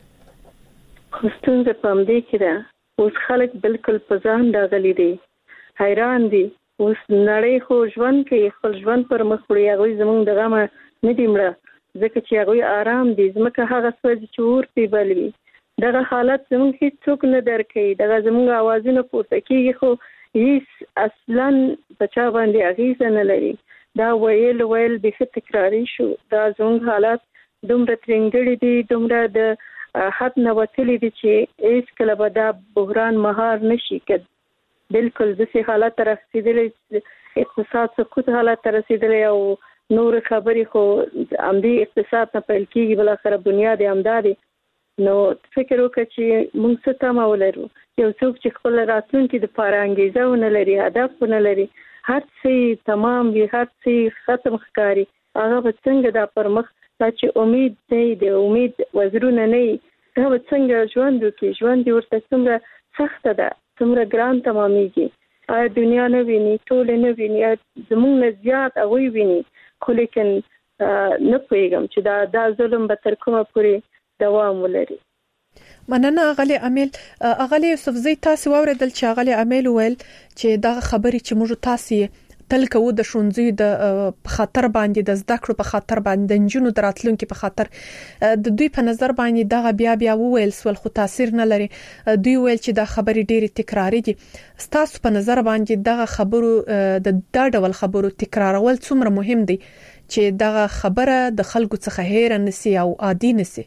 خصوصا په دې کې دا اوس خلک بالکل په ځان راغلي دي حیران دي اوس نړۍ خو ژوند کې خپل ژوند پر مخ وړي هغه زمونږ دغه نه دی مړه ځکه چې هغه آرام دي ځکه هغه سوځ چور پی بلوي دغه حالت زمونږ هیڅ څوک نه درکې دغه زمونږ आवाजونه پورته کیږي خو هیڅ اصلا بچا باندې اغیزه نه لري دا ویل ویل به تکراری شو دا زموږ حالات دومره ترنګړي دي دومره د حد نه وتلي دي چې هیڅ کله به دا بحران مهار نشي کېد بالکل د سي حالت تر رسیدلې اقتصاد سقوط حالت تر رسیدلې او نور خبري خو عمدي اقتصاد نه پیل کیږي بل اخر بنیاد امدادي نو فکر وکړه چې موږ څه تمه ولرو یو څوک چې خپل راتلونکي د پاره انګیزه ونه لري هدف ونه لري هر څه تمام وي هر څه ختم ښکاري هغه به څنګه د پرمخ چې امید دی د امید وزرونه نه دا به څنګه ژوند وکړي ژوند ورته څنګه سخت ده څومره ګران تمامېږي آیا دنیا نه ویني ټول نه ویني زموږ نه زیات هغوی ویني خو لیکن نه پوهېږم چې دا دا ظلم به تر کومه پورې دوام ولري. مننه اغلی امیل اغلی یوسفزی تاسو اوریدل چې اغلی امیل ویل چې دا خبرې چې موږ تاسو تل کوو د شونځي د خطر باندې د زده کړو په خطر باندې د جنونو دراتلونکو په خطر د دوی په نظر باندې دا بیا بیا وویل سول خو تاثیر نه لري دوی ویل چې دا خبرې ډېری تکراری دي تاسو په نظر باندې دا خبرو د دا ډول خبرو تکرارول څومره مهم دي چې دا خبره د خلکو څخه هیر نسی او عادي نسی.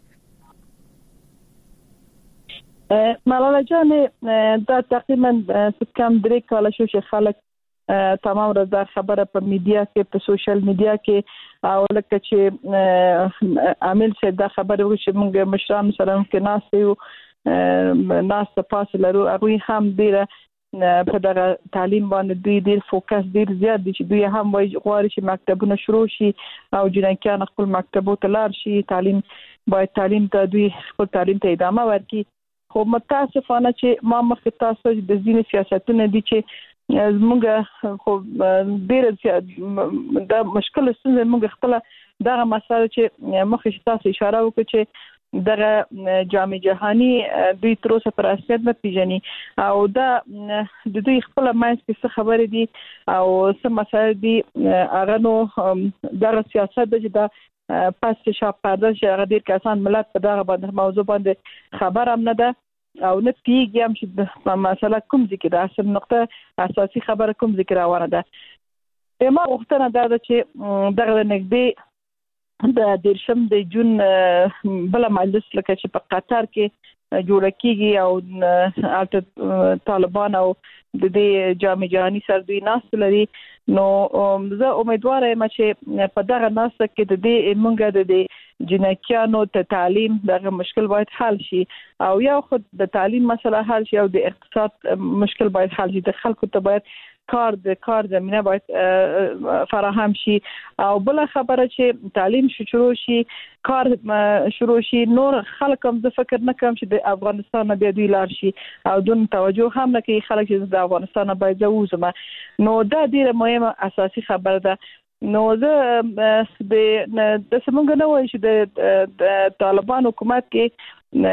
ملاله جان دا تقریبا کم درې کاله شو چې خلک تمام رضا خبره په میډیا کې په سوشل میډیا کې او لکه چې عامل څه دا خبره وکړي چې موږ مشران سره کې ناس یو ناس په پاس لرو هغه هم ډیره په دغه تعلیم باندې دوی ډیر فوکس ډیر زیات دي چې دوی هم وایي غواړي چې مکتبونه شروع شي او جنکیان خپل مکتبو ته لاړ شي تعلیم باید تعلیم ته دوی خپل تعلیم ته ادامه ورکړي خو متاسفانه چې ما مخکې تاسو د ځینې سیاستونه دي چې موږ خو ډېر د مشکل ستونزې موږ خپل دغه مسله چې مخکې تاسو اشاره وکړه چې دغه جام جهاني دوی تر اوسه پر رسمیت نه پیژني او دا د دوی خپل ماینس کې څه خبرې دي او څه مسایل دي هغه نو دغه سیاست د دا پس چې شاپ پرده چې هغه ډیر کسان ملت په دغه باندې موضوع باندې خبر هم نه ده او نه پیږي هم چې په مسله کوم ذکر د اصل نقطه اساسي خبره کوم ذکر روانه ده ما وختونه دا چې دغه نږدې د دیرشم د جون بل مجلس لکه چې په قطر کې جوړ کیږي او البته طالبان او د دې جام جهاني سره دوی ناست لري نو زه امیدوار یم چې په دغه ناسته کې د دې مونږه د دې جنکیانو ته تعلیم دغه مشکل باید حل شي او یا خود د تعلیم مسله حل شي او د اقتصاد مشکل باید حل شي د خلکو ته باید کار د کار زمينه باید فراهم شي او بل خبره چې تعلیم شروع شي کار شروع شي نور خلک هم زه فکر نه کوم چې د افغانستان نه دوی لار شي او دون توجه هم نه کوي خلک چې د افغانستان نه باید وځم نو دا ډیره مهمه اساسي خبره ده نو زه د د سمونګ نه وای چې د طالبان حکومت کې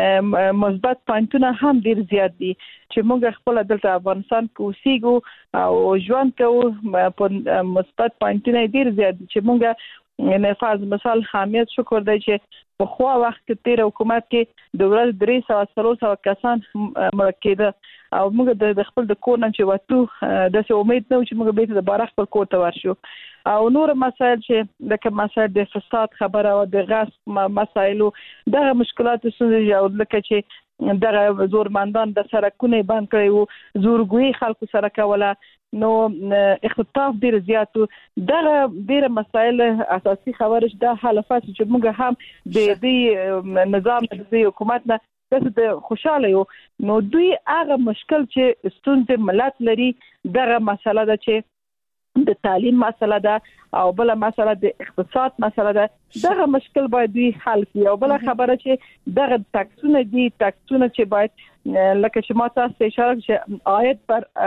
مثبت پوینټونه هم ډیر زیات دي چې موږ خپل دلته افغانستان کې اوسېګو او ژوند کوو په مثبت پوینټونه ډیر زیات دي چې موږ نفاذ مثال حامیت شکر دی چې په خو وخت کې تیر حکومت کې د ورځ درې سوه څلور سوه کسان مړه کېده او موږ د خپل د کور نه چې وته د څه امید نه و چې موږ بیرته د بار خپل کور ته ورشو او نور مسایل چې لکه مسایل د فساد خبره او د غصب مسایل دغه مشکلات څه او لکه چې دغه زورمندان د سرکونه بند کړي وو زورګوي خلکو سره کوله نو اختطاف ډیر زیات دغه ډیر مسایل اساسي خبرش د حالفات چې موږ هم د دې نظام د حکومت نه د خوشاله یو نو دوی هغه مشکل چې ستونزې ملت لري دغه مسله ده چې د تعلیم مسله ده او بل مسله د اقتصاد مسله ده دغه مشکل باید دوی حل کړي او بل خبره چې دغه ټاکسونه دي ټاکسونه چې باید لکه چې ما تاسو اشاره چې آیت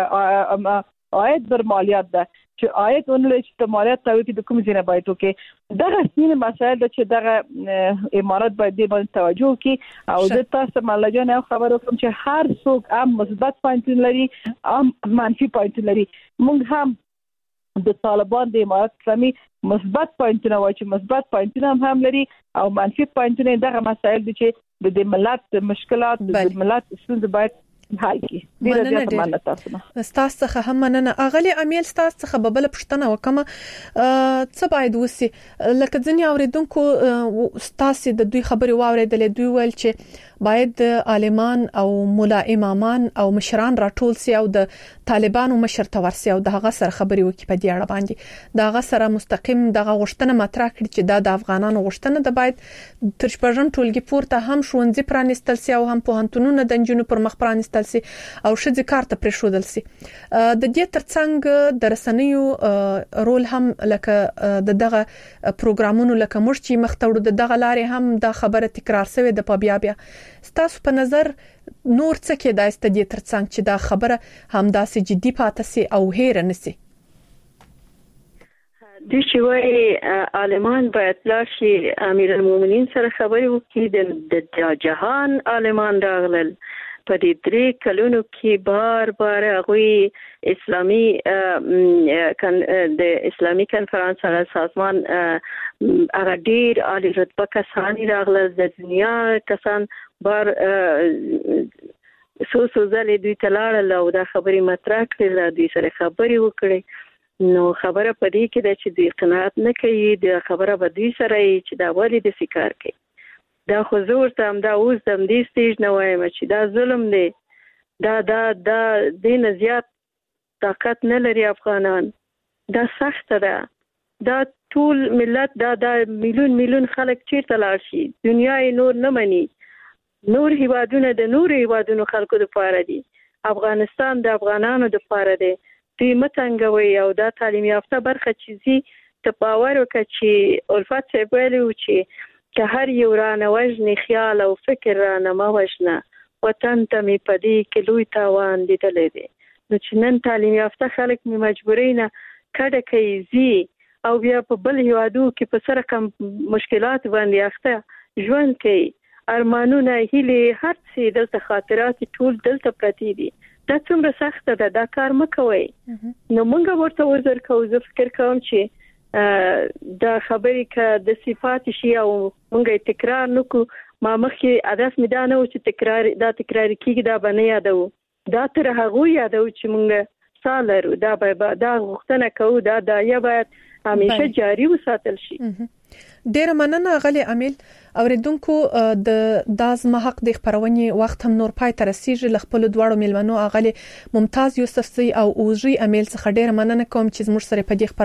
پر آیت بر مالیات ده چې آیت اونلې چې مالیات تاوي کې د کوم ځای نه باید وکړي دغه سینې مسایل د چې دغه امارات باید دې باندې توجه وکړي او د تاسو مالجان یو خبر وکم چې هر څوک هم مثبت پوینټ لري هم منفي پوینټ لري موږ هم د طالبان د امارات اسلامي مثبت پوینټونه وایي چې مثبت پوینټونه هم, هم لري او منفي پوینټونه دغه مسایل دي چې د ملت مشکلات د ملت ستونزې باید حل کی ډیره زیاته مننه تاسو نه تاسو څخه هم مننه اغلی امیل تاسو څخه ببل پښتنه وکم څه باید وسی لکه ځنی اوریدونکو تاسو د دوی خبري واوریدلې دوی ول چې باید عالمان او مولا امامان او مشران راټول سي او د طالبانو مشر تورسي او دغه سره خبري وکي په دې اړه باندې دغه سره مستقیم دغه غشتنه مطرح کړي چې دا د افغانانو غشتنه د باید تر شپږم ټولګي پورته هم شونځي پرانستل سي او هم پوهنتونونو د انجونو پر مخ پرانستل سي او شذ کارت پر شودل سي د دې ترڅنګ د رسنیو رول هم لکه د دغه پروګرامونو لکه مرچی مختوړو د دغه لارې هم د خبره تکرار شوی د په بیا بیا ستاسو په نظر نور څه کې د استدی ترڅنګ چې دا خبره هم داسې جدي پاتې سي او هیر نه سي د شوی عالمان باید لاشي امیر المؤمنین سره خبرې وکړي د جهان عالمان راغلل په دې درې کلونو کې بار بار هغه اسلامي د اسلامي کنفرانس هغه سازمان هغه ډیر عالی رتبه کسان راغلل د دنیا کسان بار سو سو ځلې دوی تلاړل او دا خبرې مطرح کړل دوی سره خبرې وکړي نو خبره پدې کې د چې دوی قناعت نه کوي د خبره به دوی سره چې دا ولې د سکار کوي دا خو زور تم دا اوس دم دې سټیج نه وایم چې دا ظلم دی دا دا دا دین زیات طاقت نه لري افغانان دا سخت ده دا ټول ملت دا دا میلیون میلیون خلک چیرته لاړ شي دنیا یې نور نه مني نور هیوادونه د نور هیوادونو خلکو لپاره دي افغانستان د افغانانو لپاره دی دوی متنګوي او دا تعلیم یافته برخه چیزي ته باور وکړي چې الفت صاحب ویلي چې که هر یو رانه وجنی خیال او فکر رانه ما وجنه وطن ته می پدې کې لوی تاوان لیدلې دي نو چې نن تعلیم یافته خلک می مجبورینه کډه کوي زی او بیا په بل هیوادو کې په سره کم مشکلات باندې اخته ژوند کوي ارمانونه هیله هر څه دلته خاطرات ټول دلته پراتی دي دا څومره سخت ده دا کار مکوي نو موږ ورته وزر کوو زه فکر کوم چې دا خبرې ک د صفات شي او موږ تکرار نکو ما مخکې عادت مې دا نه و چې تکرار دا تکرار کیږي دا باندې یادو دا تر هغه یادو چې موږ سالرو دا به دا غوښتنه کوو دا دا یا باید همیشه جاری وساتل شي ډیر مننه غلي امیل اوریدونکو د داز محق د خبرونې وخت هم نور پای تر رسیدي لخپل دواړو ملمنو اغلي ممتاز یوسفزي او اوجي امیل څخه ډیر مننه کوم چې زموږ سره په دې